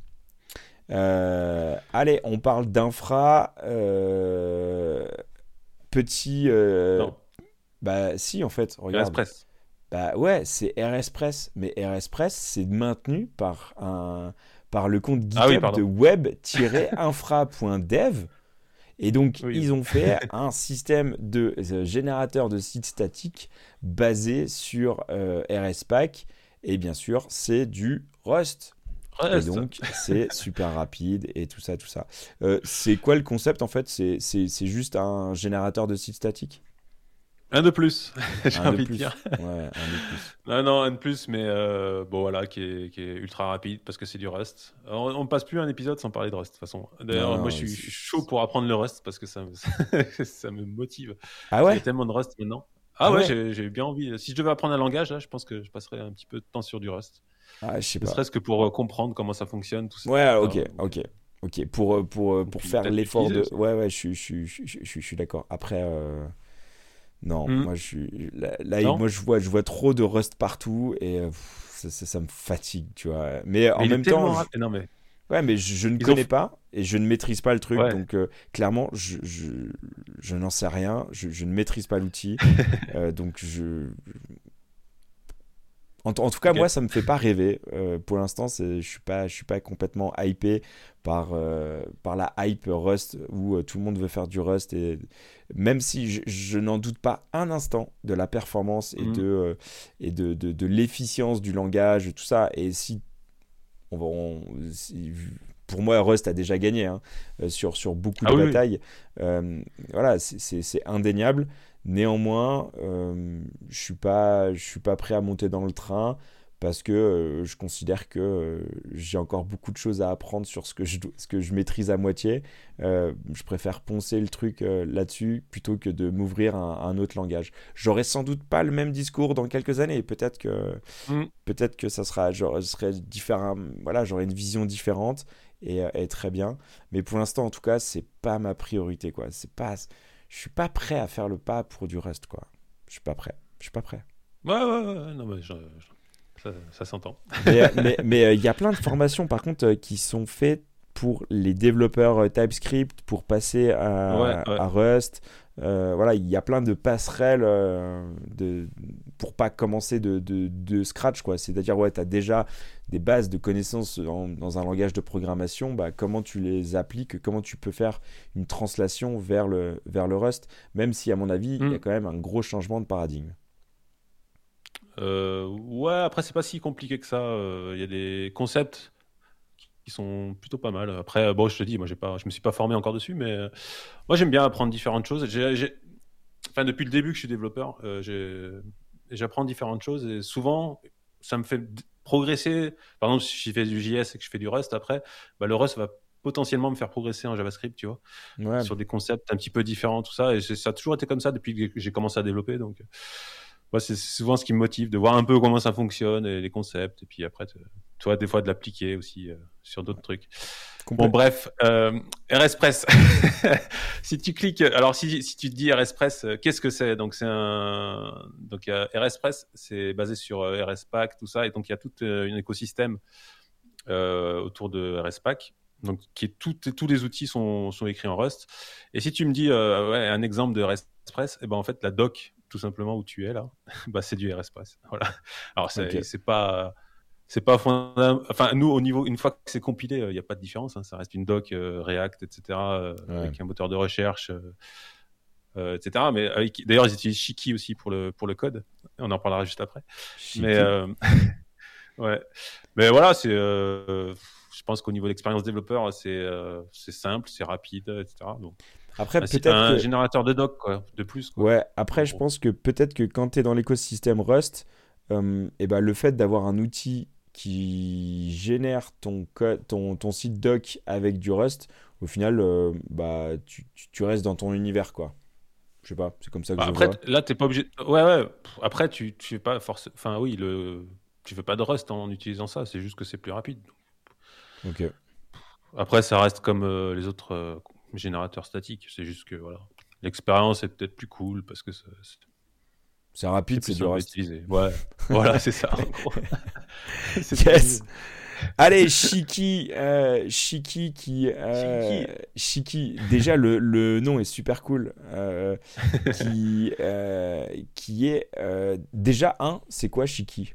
Euh, allez, on parle d'infra. euh, Petit. euh, Non, Bah, si, en fait, regarde. Express. Bah ouais, c'est R S Press. Mais R S Press, c'est maintenu par, un, par le compte Ah oui, GitHub de pardon. web-infra point dev. Et donc, Oui. ils ont fait un système de euh, générateur de sites statiques basé sur euh, RSPack. Et bien sûr, c'est du Rust. Et Reste. donc, c'est super rapide et tout ça, tout ça. Euh, c'est quoi le concept en fait? C'est c'est- c'est juste un générateur de sites statiques? Un de plus, j'ai Un de envie de plus. dire. Ouais, un de plus. Non, non, un de plus, mais euh, bon, voilà, qui est, qui est ultra rapide parce que c'est du Rust. On, on passe plus un épisode sans parler de Rust, de toute façon. D'ailleurs, Non, moi, je suis, c'est- je suis chaud pour apprendre le Rust parce que ça, me- ça me motive. Ah Il y a ouais? tellement de Rust maintenant. Ah, Ah ouais, ouais? j'ai j'ai bien envie. Si je devais apprendre un langage, là, je pense que je passerais un petit peu de temps sur du Rust. Ah, je sais Ne pas. serait-ce que pour euh, comprendre comment ça fonctionne, tout ça. Ouais, ok, Donc, ok. Ok, pour, euh, pour, euh, et pour puis faire peut-être l'effort de... l'utiliser aussi. Ouais, ouais, je suis, je suis, je suis, je suis, je suis d'accord. Après, euh, non, Hmm. moi, je suis... Là, là, Non moi, je vois, je vois trop de Rust partout et euh, pff, ça, ça, ça me fatigue, tu vois. Mais en Mais il est même temps, tellement je- rapide. Non, mais ouais, mais je, je ne ils ont. connais pas et je ne maîtrise pas le truc. Ouais. Donc, euh, clairement, je, je, je n'en sais rien. Je, je ne maîtrise pas l'outil. Euh, donc, je... En, en tout cas, Ok. moi, ça me fait pas rêver. Euh, pour l'instant, c'est, je suis pas, je suis pas complètement hypé par, euh, par la hype Rust où euh, tout le monde veut faire du Rust. Et même si je, je n'en doute pas un instant de la performance et Mhm. de, euh, et de, de, de l'efficience du langage, tout ça. Et si on va, on- si- pour moi, Rust a déjà gagné hein, euh, sur, sur beaucoup Ah de oui, oui. batailles. Euh, voilà, c'est, c'est, c'est indéniable. Néanmoins, euh, je suis pas, je suis pas prêt à monter dans le train parce que euh, je considère que euh, j'ai encore beaucoup de choses à apprendre sur ce que je, do- ce que je maîtrise à moitié. Euh, je préfère poncer le truc euh, là-dessus plutôt que de m'ouvrir à, un à un autre langage. J'aurai sans doute pas le même discours dans quelques années. Peut-être que, Mm. peut-être que ça sera, genre, ce serait différent. Voilà, j'aurai une vision différente et, euh, et très bien. Mais pour l'instant, en tout cas, c'est pas ma priorité, quoi. C'est pas, je suis pas prêt à faire le pas pour du Rust, quoi. Je suis pas prêt. Je suis pas prêt. Ouais, ouais, ouais, ouais, non, mais je- je- ça, ça s'entend. Mais mais mais euh, il y a plein de formations par contre euh, qui sont faites pour les développeurs euh, TypeScript pour passer Ouais, à, ouais. à Rust. Euh, voilà, il y a plein de passerelles euh, de, pour pas commencer de, de, de scratch, quoi. C'est-à-dire, ouais, tu as déjà des bases de connaissances en- dans un langage de programmation, bah, comment tu les appliques, comment tu peux faire une translation vers le, vers le Rust, même si, à mon avis, il y a Mm. quand même un gros changement de paradigme. Euh, ouais, après, c'est pas si compliqué que ça. Euh, Il y a des concepts qui sont plutôt pas mal. Après, bon, je te dis, moi, j'ai pas, je me suis pas formé encore dessus, mais euh, moi, j'aime bien apprendre différentes choses. J'ai, j'ai- Enfin, depuis le début que je suis développeur, euh, j'ai- j'apprends différentes choses et souvent, ça me fait d- progresser. Par exemple, si je fais du J S et que je fais du Rust après, bah, le Rust va potentiellement me faire progresser en JavaScript, tu vois, Ouais, sur des concepts un petit peu différents, tout ça. Et c'est- ça a toujours été comme ça depuis que j'ai commencé à développer. Donc, euh, moi, c'est souvent ce qui me motive, de voir un peu comment ça fonctionne et les concepts. Et puis après, te- toi, des fois, de l'appliquer aussi euh, sur d'autres trucs. Bon, complet. bref, euh, RSpress. Si tu cliques, alors si, si tu te dis RSpress, euh, qu'est-ce que c'est? Donc c'est un, donc il y a RSpress, c'est basé sur euh, RSpack, tout ça, et donc il y a tout euh, un écosystème euh, autour de RSpack. Donc qui est tout, tous les outils sont, sont écrits en Rust. Et si tu me dis euh, ouais, un exemple de RSpress, et ben en fait la doc, tout simplement où tu es là, bah c'est du RSpress. Voilà. Alors c'est Ok. c'est pas c'est pas fondamental. Enfin, nous, au niveau, une fois que c'est compilé, il n'y a pas de différence. Hein. Ça reste une doc euh, React, et cetera, euh, Ouais. avec un moteur de recherche, euh, euh, et cetera. Mais avec, d'ailleurs, ils utilisent Shiki aussi pour le, pour le code. On en parlera juste après. Mais, Chiqui. euh, ouais. Mais voilà, c'est, euh, je pense qu'au niveau de l'expérience développeur, c'est, euh, c'est simple, c'est rapide, et cetera. Donc, Après, un, si- peut-être un que. générateur de doc, quoi, de plus, quoi. Ouais, En après, je gros. pense que peut-être que quand tu es dans l'écosystème Rust, euh, et ben, le fait d'avoir un outil qui génère ton, code, ton, ton site doc avec du Rust, au final, euh, bah, tu, tu- tu restes dans ton univers, quoi. Je sais pas, c'est comme ça que Bah, je après, vois. t- là, t'es pas obligé. Ouais, ouais. Pff, Après, tu, tu fais pas forcément. Enfin, oui, le. Tu fais pas de Rust en utilisant ça. C'est juste que c'est plus rapide. Ok. Après, ça reste comme euh, les autres euh, générateurs statiques. C'est juste que voilà, l'expérience est peut-être plus cool parce que c'est C'est c'est rapide, plus c'est du simple à Rust. utiliser. Ouais, voilà, c'est ça en gros. C'est ce que je Yes! disais. Allez, Shiki, euh, Shiki qui, euh, Shiki. Shiki, déjà le, le nom est super cool, euh, qui, euh, qui est euh, déjà un, c'est quoi Shiki?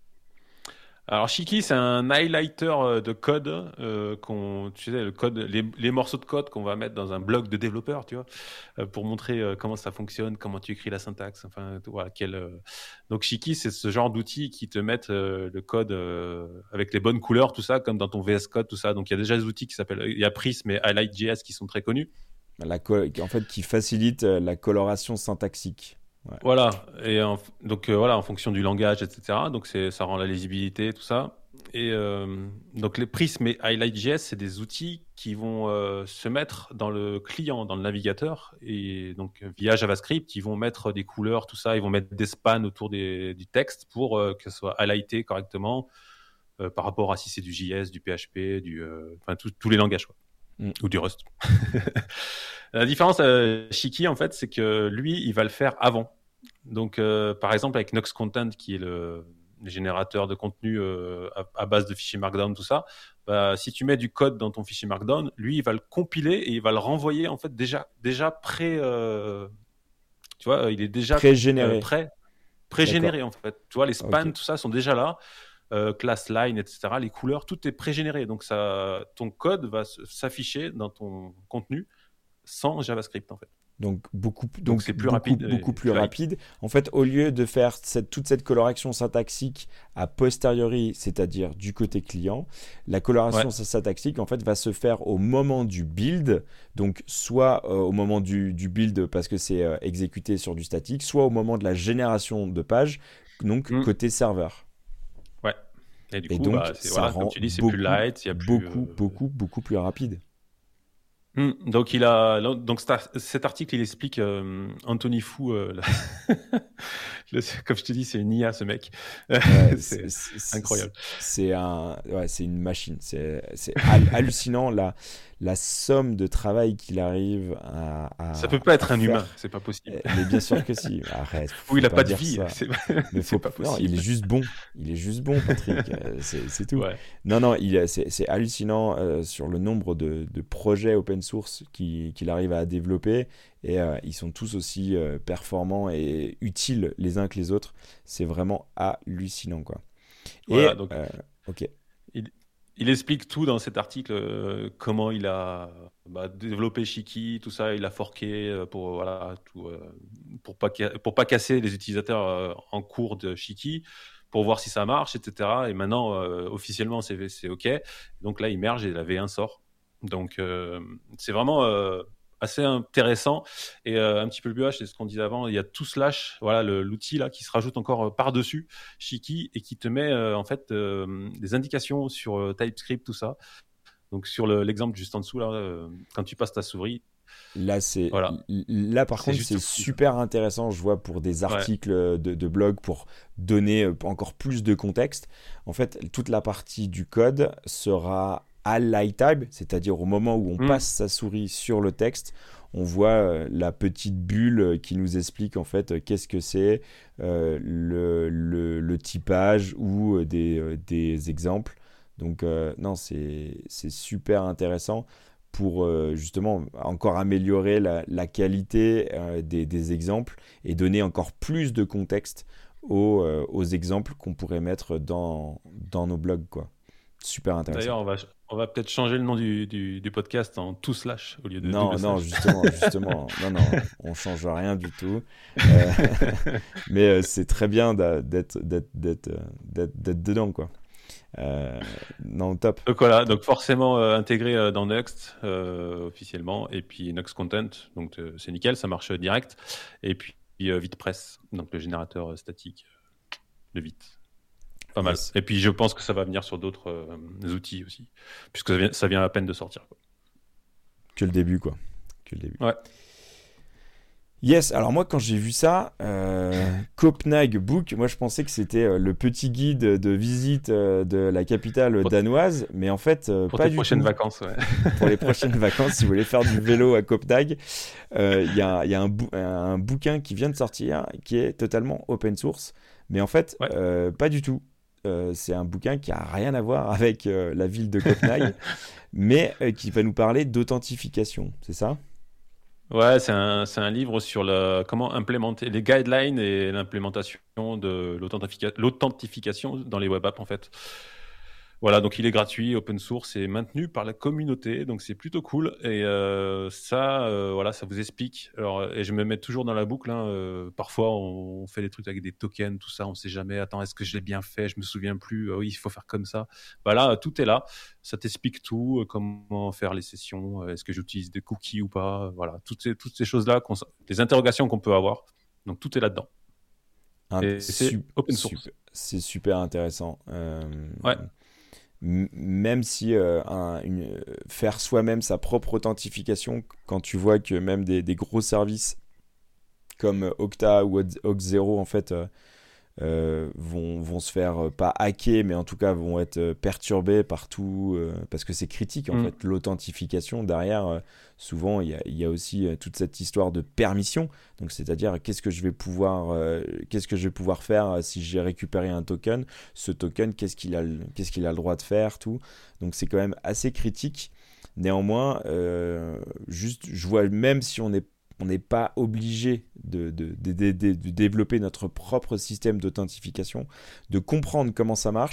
Alors Shiki, c'est un highlighter euh, de code euh, qu'on, tu sais, le code, les, les morceaux de code qu'on va mettre dans un bloc de développeur, tu vois, euh, pour montrer euh, comment ça fonctionne, comment tu écris la syntaxe, enfin, tout, voilà, quel. euh, Donc Shiki, c'est ce genre d'outils qui te mettent euh, le code euh, avec les bonnes couleurs, tout ça, comme dans ton V S Code, tout ça. Donc il y a déjà des outils qui s'appellent, il y a Prism et Highlight.js qui sont très connus. La co- en fait, qui facilite euh, la coloration syntaxique. Ouais. Voilà, et en- donc euh, voilà, en fonction du langage, et cetera. Donc c'est, ça rend la lisibilité, tout ça. Et euh, donc les Prism et Highlight.js, c'est des outils qui vont euh, se mettre dans le client, dans le navigateur, et donc via JavaScript, ils vont mettre des couleurs, tout ça, ils vont mettre des spans autour des, du texte pour euh, que ce soit highlighté correctement euh, par rapport à si c'est du J S, du P H P, du, euh, enfin tout- tous les langages, quoi, Mm. ou du Rust. La différence, euh, Shiki, en fait, c'est que lui, il va le faire avant. Donc, euh, par exemple, avec Nox Content, qui est le, le générateur de contenu euh, à, à base de fichiers Markdown, tout ça, bah, si tu mets du code dans ton fichier Markdown, lui, il va le compiler et il va le renvoyer en fait déjà, déjà pré, euh, tu vois, il est déjà euh, Pré-généré. prêt, D'accord. pré-généré en fait. Tu vois, les spans, Ok. tout ça sont déjà là, euh, class line, et cetera. Les couleurs, tout est pré-généré. Donc, ça, ton code va s- s'afficher dans ton contenu sans JavaScript en fait. Donc, beaucoup, donc, Donc, c'est plus beaucoup, rapide. beaucoup et plus plus rapide. En fait, au lieu de faire cette, toute cette coloration syntaxique a posteriori, c'est-à-dire du côté client, la coloration Ouais. syntaxique en fait, va se faire au moment du build, donc soit euh, au moment du, du build parce que c'est euh, exécuté sur du statique, soit au moment de la génération de page, donc Mm. côté serveur. Ouais. Et du Et coup, donc, bah, c'est, ça voilà, comme rend tu dis, c'est plus beaucoup, light, il y a plus. beaucoup, euh, beaucoup, beaucoup plus rapide. Hmm, donc il a donc cet ar- cet article il explique euh, Anthony Fou euh, la- le- comme je te dis c'est une I A ce mec. Ouais, c'est C'est c'est- c'est- incroyable. c'est un, ouais, c'est une machine. C'est c'est hal- hallucinant la, la somme de travail qu'il arrive à, Ça à, peut pas à être un humain, faire. c'est pas possible. Euh, Mais bien sûr que si. Arrête, Ou faut il a pas pas de dire vie, ça. c'est Mais c'est faut pas non, il est possible. juste bon. Il est juste bon, Patrick. Euh, C'est c'est tout. Ouais. Non, non, il est- c'est c'est hallucinant euh, sur le nombre de, de projets open source qu'il qu'il arrive à développer et euh, ils sont tous aussi euh, performants et utiles les uns que les autres. C'est vraiment hallucinant, quoi. Voilà, Et donc euh, ok. il, il explique tout dans cet article, euh, comment il a bah, développé Shiki, tout ça, il a forqué euh, pour voilà tout euh, pour pas ca- pour pas casser les utilisateurs euh, en cours de Shiki, pour voir si ça marche, et cetera. Et maintenant euh, officiellement c'est c'est ok. Donc là il merge et la V un sort. Donc euh, c'est vraiment euh, assez intéressant et euh, un petit peu le B H, c'est ce qu'on disait avant. Il y a tout slash, voilà le- l'outil là qui se rajoute encore euh, par dessus Shiki et qui te met euh, en fait euh, des indications sur euh, TypeScript, tout ça. Donc sur le- l'exemple juste en dessous là, euh, quand tu passes ta souris, Là, c'est voilà, là par c'est contre, juste c'est fou, ça. super intéressant. Je vois pour des Ouais. articles de, de blog pour donner euh, encore plus de contexte. En fait, toute la partie du code sera à l'iType, c'est-à-dire au moment où on Mm. passe sa souris sur le texte, on voit euh, la petite bulle euh, qui nous explique en fait euh, qu'est-ce que c'est euh, le, le, le typage ou euh, des, euh, des exemples. Donc euh, non, c'est c'est super intéressant pour euh, justement encore améliorer la, la qualité euh, des, des exemples et donner encore plus de contexte aux, euh, aux exemples qu'on pourrait mettre dans, dans nos blogs, quoi. Super intéressant. D'ailleurs, on va, on va peut-être changer le nom du, du, du podcast en tout slash au lieu de Non, double non, slash. justement, justement, non, non, on change rien du tout. Euh, mais euh, c'est très bien d'a- d'être, d'être, d'être, euh, d'être, d'être dedans, quoi. Euh, non, top. Donc voilà, donc forcément euh, intégré euh, dans Next euh, officiellement, et puis Next Content, donc euh, c'est nickel, ça marche direct. Et puis euh, VitePress, donc le générateur euh, statique euh, de Vite. Pas mal. Yes. Et puis je pense que ça va venir sur d'autres euh, outils aussi, puisque ça vient, ça vient à peine de sortir, quoi. Que le début, quoi. Que le début. Ouais. Yes, alors moi quand j'ai vu ça, euh, Copenhague Book, moi je pensais que c'était euh, le petit guide de visite euh, de la capitale Pour- danoise, mais en fait euh, Pour pas tes du prochaines tout. vacances, ouais. Pour les prochaines vacances, si vous voulez faire du vélo à Copenhague, euh, il y a, il y a un, bou- un bouquin qui vient de sortir qui est totalement open source, mais en fait Ouais. euh, pas du tout. Euh, c'est un bouquin qui a rien à voir avec euh, la ville de Copenhague, mais euh, qui va nous parler d'authentification, c'est ça? Ouais, c'est un, c'est un livre sur le, comment implémenter les guidelines et l'implémentation de l'authentifica- l'authentification dans les web apps, en fait. Voilà, donc il est gratuit, open source et maintenu par la communauté, donc c'est plutôt cool. Et euh, ça, euh, voilà, ça vous explique. Alors, et je me mets toujours dans la boucle, hein, euh, parfois, on fait des trucs avec des tokens, tout ça, on sait jamais. Attends, est-ce que je l'ai bien fait? Je me souviens plus. Ah oui, il faut faire comme ça. Voilà, tout est là. Ça t'explique tout, euh, comment faire les sessions, euh, est-ce que j'utilise des cookies ou pas. Voilà, toutes ces, toutes ces choses-là, qu'on s- des interrogations qu'on peut avoir. Donc tout est là-dedans. Un- Et c'est sup- open source. sup- c'est super intéressant. Euh, Ouais. m- même si euh, un- une- faire soi-même sa propre authentification, quand tu vois que même des, des gros services comme Okta ou Auth0 en fait euh, euh, vont, vont se faire euh, pas hacker, mais en tout cas vont être euh, perturbés partout euh, parce que c'est critique en Mm. fait l'authentification derrière. euh, souvent il y a, il y a aussi euh, toute cette histoire de permission. Donc c'est-à-dire qu'est-ce que je vais pouvoir euh, qu'est-ce que je vais pouvoir faire euh, si j'ai récupéré un token. Ce token, qu'est-ce qu'il a le- qu'est-ce qu'il a le droit de faire, tout. Donc c'est quand même assez critique. Néanmoins, euh, juste je vois même si on est on n'est pas obligé de, de, de, de- de- de développer notre propre système d'authentification, de comprendre comment ça marche.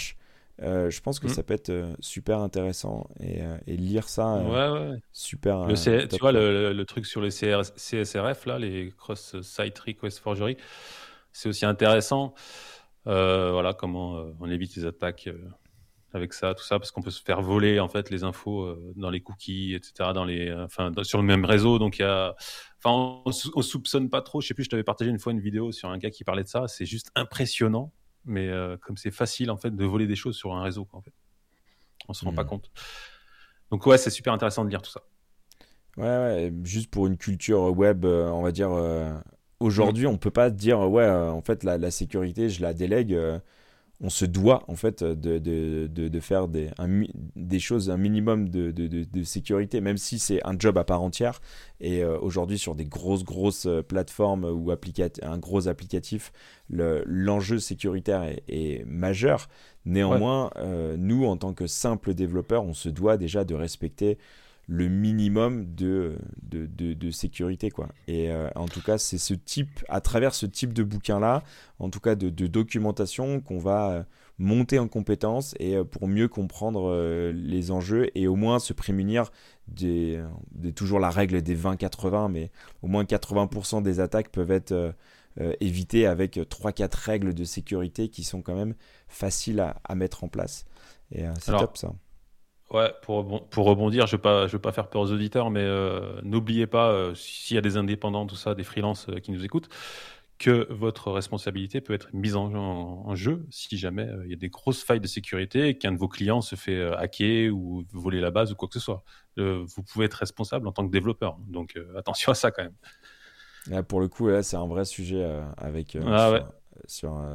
Euh, je pense que Mm. ça peut être euh, super intéressant et, euh, et lire ça, euh, Ouais, ouais. super Le euh, C- tu top, vois, quoi. le, le- le truc sur les C R C S R F, là, les Cross-Site Request Forgery, c'est aussi intéressant. Euh, voilà, comment euh, on évite les attaques euh, avec ça, tout ça, parce qu'on peut se faire voler en fait les infos euh, dans les cookies, et cetera, dans les, euh, enfin, dans- sur le même réseau. Donc il y a, enfin, on, sou- on soupçonne pas trop. Je sais plus, je t'avais partagé une fois une vidéo sur un gars qui parlait de ça. C'est juste impressionnant, mais euh, comme c'est facile en fait de voler des choses sur un réseau, quoi, en fait, on se rend pas Hmm. compte. Donc ouais, c'est super intéressant de lire tout ça. Ouais, ouais, juste pour une culture web, euh, on va dire, euh, Mm. aujourd'hui, on peut pas dire, ouais, euh, en fait, la, la sécurité, je la délègue. euh, on se doit, en fait, de, de, de, de faire des, un mi- des choses, un minimum de, de, de, de sécurité, même si c'est un job à part entière. Et euh, aujourd'hui, sur des grosses, grosses euh, plateformes ou applicat- un gros applicatif, le- l'enjeu sécuritaire est, est majeur. Ouais. Néanmoins, euh, nous, en tant que simples développeurs, on se doit déjà de respecter le minimum de, de, de, de sécurité, quoi. Et euh, en tout cas, c'est ce type, à travers ce type de bouquin-là, en tout cas de, de documentation, qu'on va euh, monter en compétences et euh, pour mieux comprendre euh, les enjeux et au moins se prémunir des, des toujours la règle des vingt quatre-vingts, mais au moins quatre-vingts pour cent des attaques peuvent être euh, euh, évitées avec trois quatre règles de sécurité qui sont quand même faciles à, à mettre en place. Et euh, c'est top Alors, ça. ouais, pour, rebon- pour rebondir, je ne veux pas, je veux pas faire peur aux auditeurs, mais euh, n'oubliez pas, euh, s'il y a des indépendants, tout ça, des freelances euh, qui nous écoutent, que votre responsabilité peut être mise en, en- en jeu si jamais euh, il y a des grosses failles de sécurité et qu'un de vos clients se fait euh, hacker ou voler la base ou quoi que ce soit. Euh, vous pouvez être responsable en tant que développeur. Donc euh, attention à ça quand même. Là, pour le coup, là, c'est un vrai sujet euh, avec euh, Ah ouais. sur, sur euh,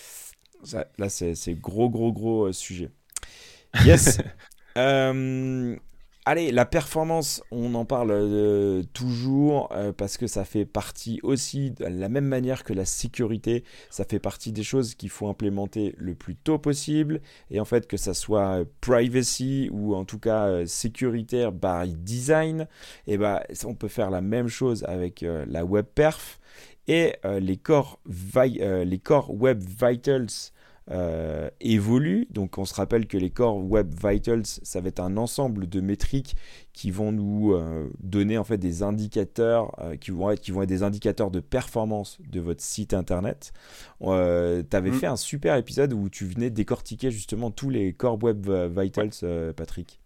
ça- là, c'est c'est gros, gros, gros euh, sujet. Yes. Euh, allez, la performance, on en parle euh, toujours euh, parce que ça fait partie aussi, de la même manière que la sécurité, ça fait partie des choses qu'il faut implémenter le plus tôt possible. Et en fait, que ça soit euh, privacy ou en tout cas euh, sécuritaire by design, et ben, on peut faire la même chose avec euh, la web perf et euh, les core, vi- euh, les core web vitals euh, évoluent. Donc on se rappelle que les Core Web Vitals, ça va être un ensemble de métriques qui vont nous euh, donner en fait des indicateurs, euh, qui, vont être, qui vont être des indicateurs de performance de votre site internet. Euh, tu avais Mm. fait un super épisode où tu venais décortiquer justement tous les Core Web Vitals, Ouais. euh, Patrick.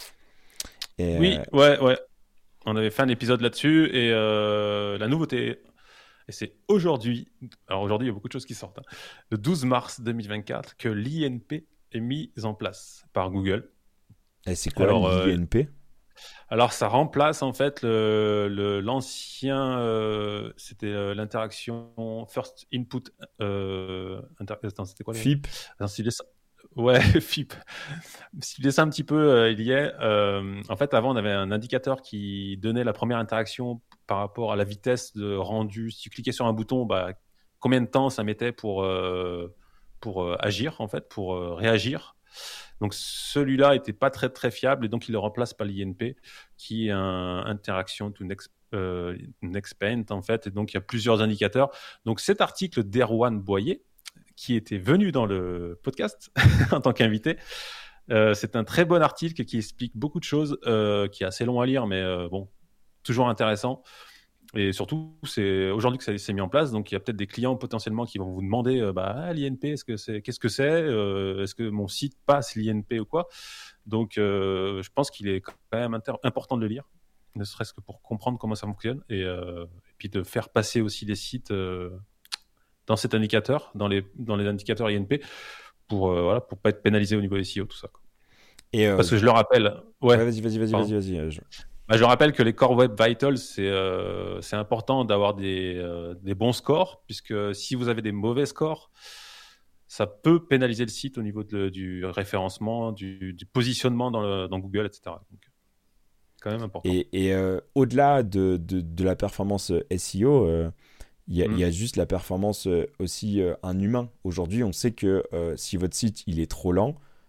Et, euh, Oui, ouais, ouais. On avait fait un épisode là-dessus et euh, la nouveauté, et c'est aujourd'hui, alors aujourd'hui il y a beaucoup de choses qui sortent, hein, le douze mars deux mille vingt-quatre, que l'I N P est mise en place par Google. et c'est quoi Alors, euh, l'I N P? alors ça remplace en fait le, le- l'ancien, euh, c'était euh, l'interaction First Input, euh, inter- attends, c'était quoi le... F I P? Attends, si je laisse- Ouais, F I P. Si tu laisses un petit peu, euh, il y est. Euh, en fait, avant, on avait un indicateur qui donnait la première interaction par rapport à la vitesse de rendu. Si tu cliquais sur un bouton, bah, combien de temps ça mettait pour, euh, pour euh, agir, en fait, pour euh, réagir. Donc, celui-là était pas très, très fiable et donc il le remplace par l'I N P, qui est un interaction to next, euh, next paint, en fait. Et donc, il y a plusieurs indicateurs. Donc, cet article d'Erwan Boyer, qui était venu dans le podcast en tant qu'invité, euh, c'est un très bon article qui explique beaucoup de choses, euh, qui est assez long à lire, mais euh, bon, toujours intéressant. Et surtout, c'est aujourd'hui que ça s'est mis en place, donc il y a peut-être des clients potentiellement qui vont vous demander, euh, bah, ah, l'I N P, est-ce que c'est, qu'est-ce que c'est, euh, est-ce que mon site passe l'I N P ou quoi. Donc, euh, je pense qu'il est quand même inter- important de le lire, ne serait-ce que pour comprendre comment ça fonctionne et, euh, et puis de faire passer aussi les sites euh, dans cet indicateur, dans les dans les indicateurs I N P, pour euh, voilà, pour pas être pénalisé au niveau S E O, tout ça, quoi. Et euh, Parce que je le rappelle, ouais, ouais, vas-y, vas-y, vas-y, pardon. vas-y, vas-y. euh, je- Bah, je rappelle que les Core Web Vitals, c'est euh, c'est important d'avoir des, euh, des bons scores, puisque si vous avez des mauvais scores, ça peut pénaliser le site au niveau de- du référencement, du, du positionnement dans, le, dans Google, et cetera. Donc, quand même important. Et, et euh, au-delà de, de, de la performance euh, S E O, euh, il y, a- il Mm. y a juste la performance euh, aussi euh, un humain. Aujourd'hui, on sait que euh, si votre site il est trop lent,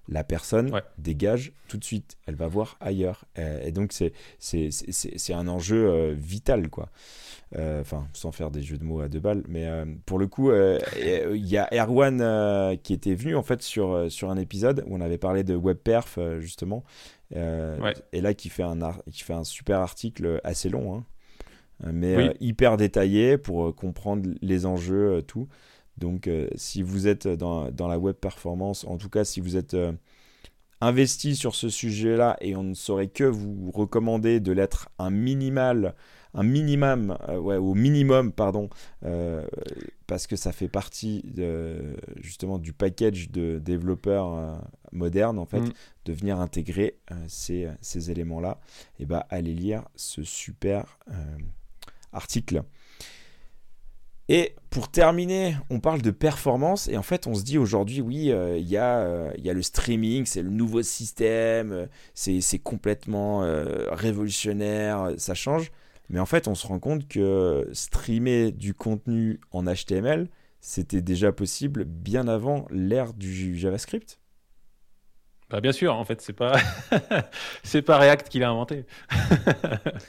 la personne Ouais. dégage tout de suite. Elle va voir ailleurs. Euh, et donc, c'est, c'est, c'est, c'est, c'est un enjeu euh, vital, quoi. Enfin, euh, sans faire des jeux de mots à deux balles. Mais euh, pour le coup, il euh, y a Erwan euh, qui était venu, en fait, sur, sur un épisode où on avait parlé de WebPerf, euh, justement. Euh, Ouais. Et là, qui fait, un ar- qui fait un super article assez long, hein, mais Oui. euh, hyper détaillé pour euh, comprendre les enjeux, euh, tout. Donc, euh, si vous êtes dans, dans la web performance, en tout cas, si vous êtes euh, investi sur ce sujet-là, et on ne saurait que vous recommander de l'être un minimal, un minimum, euh, ouais, au minimum, pardon, euh, parce que ça fait partie de, justement du package de développeurs euh, modernes, en fait, Mm. de venir intégrer euh, ces, ces éléments-là. Et bah, allez lire ce super euh, article. Et pour terminer, on parle de performance et en fait on se dit aujourd'hui oui, il euh, y, euh, y a le streaming, c'est le nouveau système, euh, c'est, c'est complètement euh, révolutionnaire, ça change. Mais en fait on se rend compte que streamer du contenu en H T M L, c'était déjà possible bien avant l'ère du JavaScript. Bah, bien sûr, en fait, c'est pas c'est pas React qui l'a inventé. Quoi ?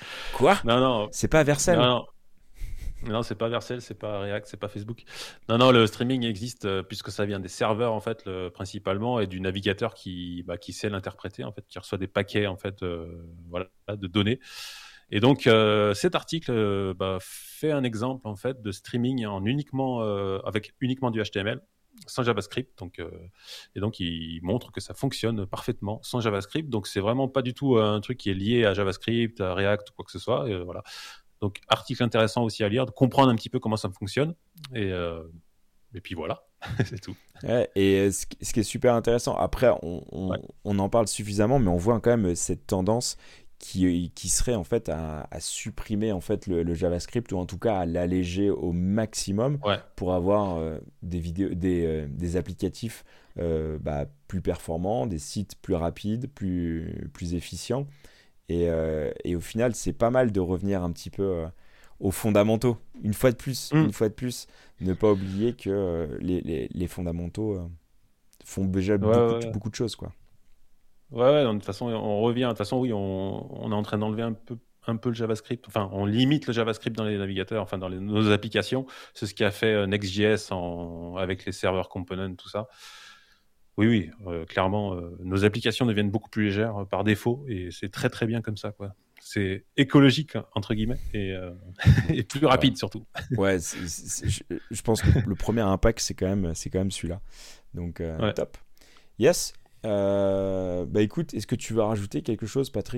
Non, non, C'est pas Vercel ? non, non. Non, c'est pas Vercel, c'est pas React, c'est pas Facebook. Non, non, le streaming existe euh, puisque ça vient des serveurs en fait, le, principalement, et du navigateur qui, bah, qui sait l'interpréter en fait, qui reçoit des paquets en fait, euh, voilà, de données. Et donc euh, cet article euh, bah, fait un exemple en fait de streaming en uniquement euh, avec uniquement du H T M L, sans JavaScript. Donc euh, et donc il montre que ça fonctionne parfaitement sans JavaScript. Donc c'est vraiment pas du tout un truc qui est lié à JavaScript, à React ou quoi que ce soit. Et, euh, voilà. Donc, article intéressant aussi à lire, de comprendre un petit peu comment ça fonctionne. Et, euh, et puis voilà, c'est tout. Ouais, et ce qui, ce qui est super intéressant, après, on, on, Ouais. on en parle suffisamment, mais on voit quand même cette tendance qui, qui serait en fait à, à supprimer en fait le, le JavaScript, ou en tout cas à l'alléger au maximum Ouais. pour avoir euh, des, vidéos, des, euh, des applicatifs euh, bah, plus performants, des sites plus rapides, plus, plus efficients. Et, euh, et au final, c'est pas mal de revenir un petit peu euh, aux fondamentaux. Une fois de plus, Mm. une fois de plus, ne pas oublier que euh, les, les, les fondamentaux euh, font déjà Ouais, beaucoup, ouais, de, ouais. beaucoup de choses, quoi. Ouais, ouais, de toute façon, on revient. De toute façon, oui, on, on est en train d'enlever un peu, un peu le JavaScript. Enfin, on limite le JavaScript dans les navigateurs, enfin, dans les, nos applications. C'est ce qui a fait euh, Next.js en, avec les serveurs components, tout ça. Oui, oui, euh, clairement, euh, nos applications deviennent beaucoup plus légères euh, par défaut, et c'est très, très bien comme ça, quoi. C'est écologique, entre guillemets, et, euh, et plus rapide, Ouais. surtout. Ouais, c'est, c'est, c'est, je, je pense que le premier impact, c'est quand même, c'est quand même celui-là. Donc, euh, Ouais. top. Yes. Euh, bah écoute, est-ce que tu vas rajouter quelque chose, Patrick ?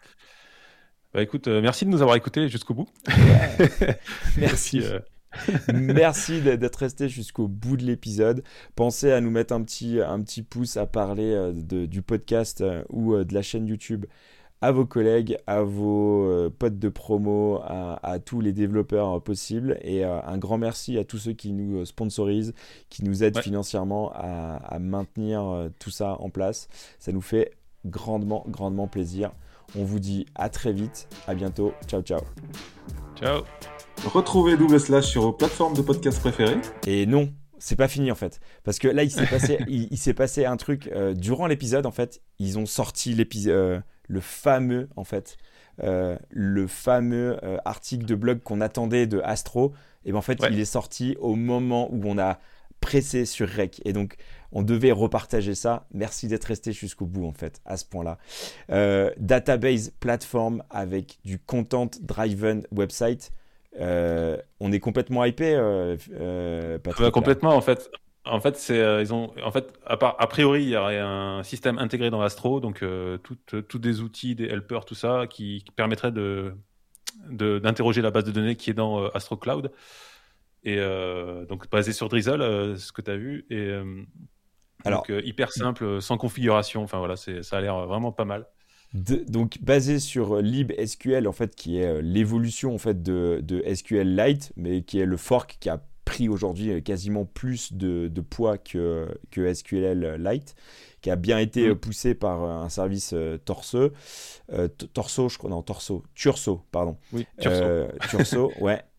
Bah écoute, euh, merci de nous avoir écoutés jusqu'au bout. Ouais. Merci. Et puis, euh, Merci d'être resté jusqu'au bout de l'épisode. Pensez à nous mettre un petit, un petit pouce, à parler euh, de, du podcast euh, ou euh, de la chaîne YouTube à vos collègues, à vos euh, potes de promo, à, à tous les développeurs euh, possibles. Et euh, un grand merci à tous ceux qui nous sponsorisent, qui nous aident Ouais. financièrement à, à maintenir euh, tout ça en place. Ça nous fait grandement, grandement plaisir. On vous dit à très vite. À bientôt. Ciao, ciao. ciao. Retrouvez Double Slash sur vos plateformes de podcast préférées. Et non, c'est pas fini en fait. Parce que là, il s'est passé, il, il s'est passé un truc euh, durant l'épisode en fait. Ils ont sorti l'épisode, euh, le fameux en fait, euh, le fameux euh, article de blog qu'on attendait de Astro. Et ben en fait, Ouais. il est sorti au moment où on a pressé sur Rec. Et donc, on devait repartager ça. Merci d'être resté jusqu'au bout en fait, à ce point-là. Euh, database plateforme avec du content driven website. Euh, on est complètement hypé, euh, euh, Patrick. Bah, complètement, en fait. En fait, c'est, euh, ils ont, en fait, à part, a priori, il y aurait un système intégré dans Astro, donc euh, tous des outils, des helpers, tout ça, qui, qui permettraient de, de, d'interroger la base de données qui est dans euh, Astro Cloud. Et euh, donc, basé sur Drizzle, euh, ce que tu as vu. Et euh, Alors, donc, euh, hyper simple, sans configuration. Enfin, voilà, c'est, ça a l'air vraiment pas mal. De, donc basé sur libSQL en fait, qui est euh, l'évolution en fait de, de S Q L Lite, mais qui est le fork qui a pris aujourd'hui quasiment plus de, de poids que, que S Q L Lite, qui a bien été mmh. poussé par un service euh, Torso, euh, Torso, je crois, non Torso, Turso, pardon. Oui, Turso. Euh, Turso, ouais.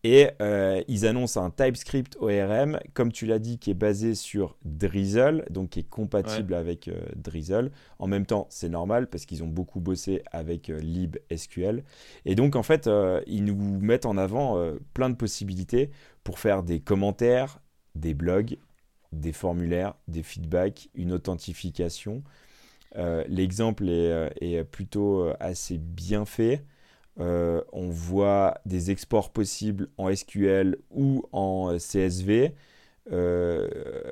Et euh, ils annoncent un TypeScript O R M, comme tu l'as dit, qui est basé sur Drizzle, donc qui est compatible ouais. avec euh, Drizzle. En même temps, c'est normal parce qu'ils ont beaucoup bossé avec euh, LibSQL. Et donc, en fait, euh, ils nous mettent en avant euh, plein de possibilités pour faire des commentaires, des blogs, des formulaires, des feedbacks, une authentification. Euh, l'exemple est, euh, est plutôt euh, assez bien fait. Euh, on voit des exports possibles en S Q L ou en C S V, euh,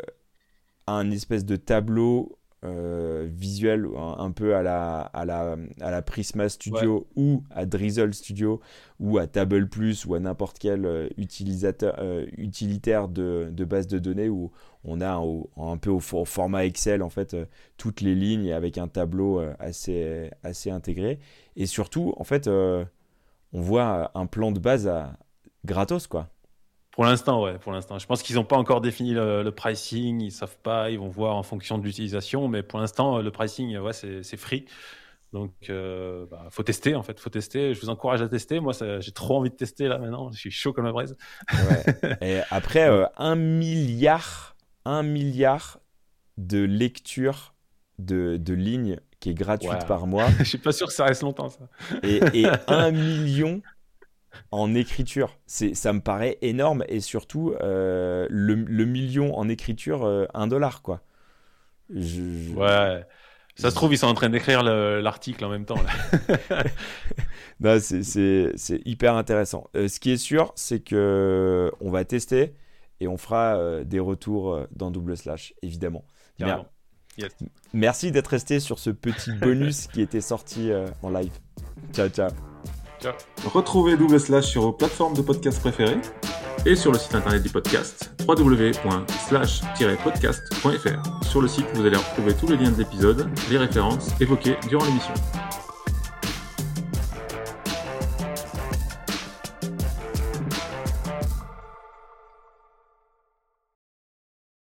un espèce de tableau euh, visuel un, un peu à la, à la, à la Prisma Studio ouais. ou à Drizzle Studio ou à Table Plus ou à n'importe quel euh, utilisateur, euh, utilitaire de, de base de données où on a un, un peu au, au format Excel en fait euh, toutes les lignes avec un tableau euh, assez, assez intégré. Et surtout, en fait, euh, on voit un plan de base à, gratos, quoi. Pour l'instant, ouais, pour l'instant. Je pense qu'ils n'ont pas encore défini le, le pricing, ils ne savent pas, ils vont voir en fonction de l'utilisation, mais pour l'instant, le pricing, ouais, c'est, c'est free. Donc, il euh, bah, faut tester, en fait, faut tester. Je vous encourage à tester. Moi, ça, j'ai trop envie de tester, là, maintenant. Je suis chaud comme la braise. Ouais. Et après, euh, un milliard, un milliard de lectures de, de lignes qui est gratuite ouais. par mois. Je suis pas sûr que ça reste longtemps, ça. Et, et un million en écriture. C'est, ça me paraît énorme. Et surtout, euh, le, le million en écriture, euh, un dollar, quoi. Je, je... Ouais. Ça se trouve, ils sont en train d'écrire le, l'article en même temps, là. Non, c'est, c'est, c'est hyper intéressant. Euh, ce qui est sûr, c'est qu'on va tester et on fera euh, des retours dans Double Slash, évidemment. Carrément. Yes. Merci d'être resté sur ce petit bonus qui était sorti euh, en live. Ciao, ciao. Ciao. Retrouvez Double Slash sur vos plateformes de podcast préférées et sur le site internet du podcast w w w point slash tiret podcast point f r. Sur le site, vous allez retrouver tous les liens de l'épisode, les références évoquées durant l'émission.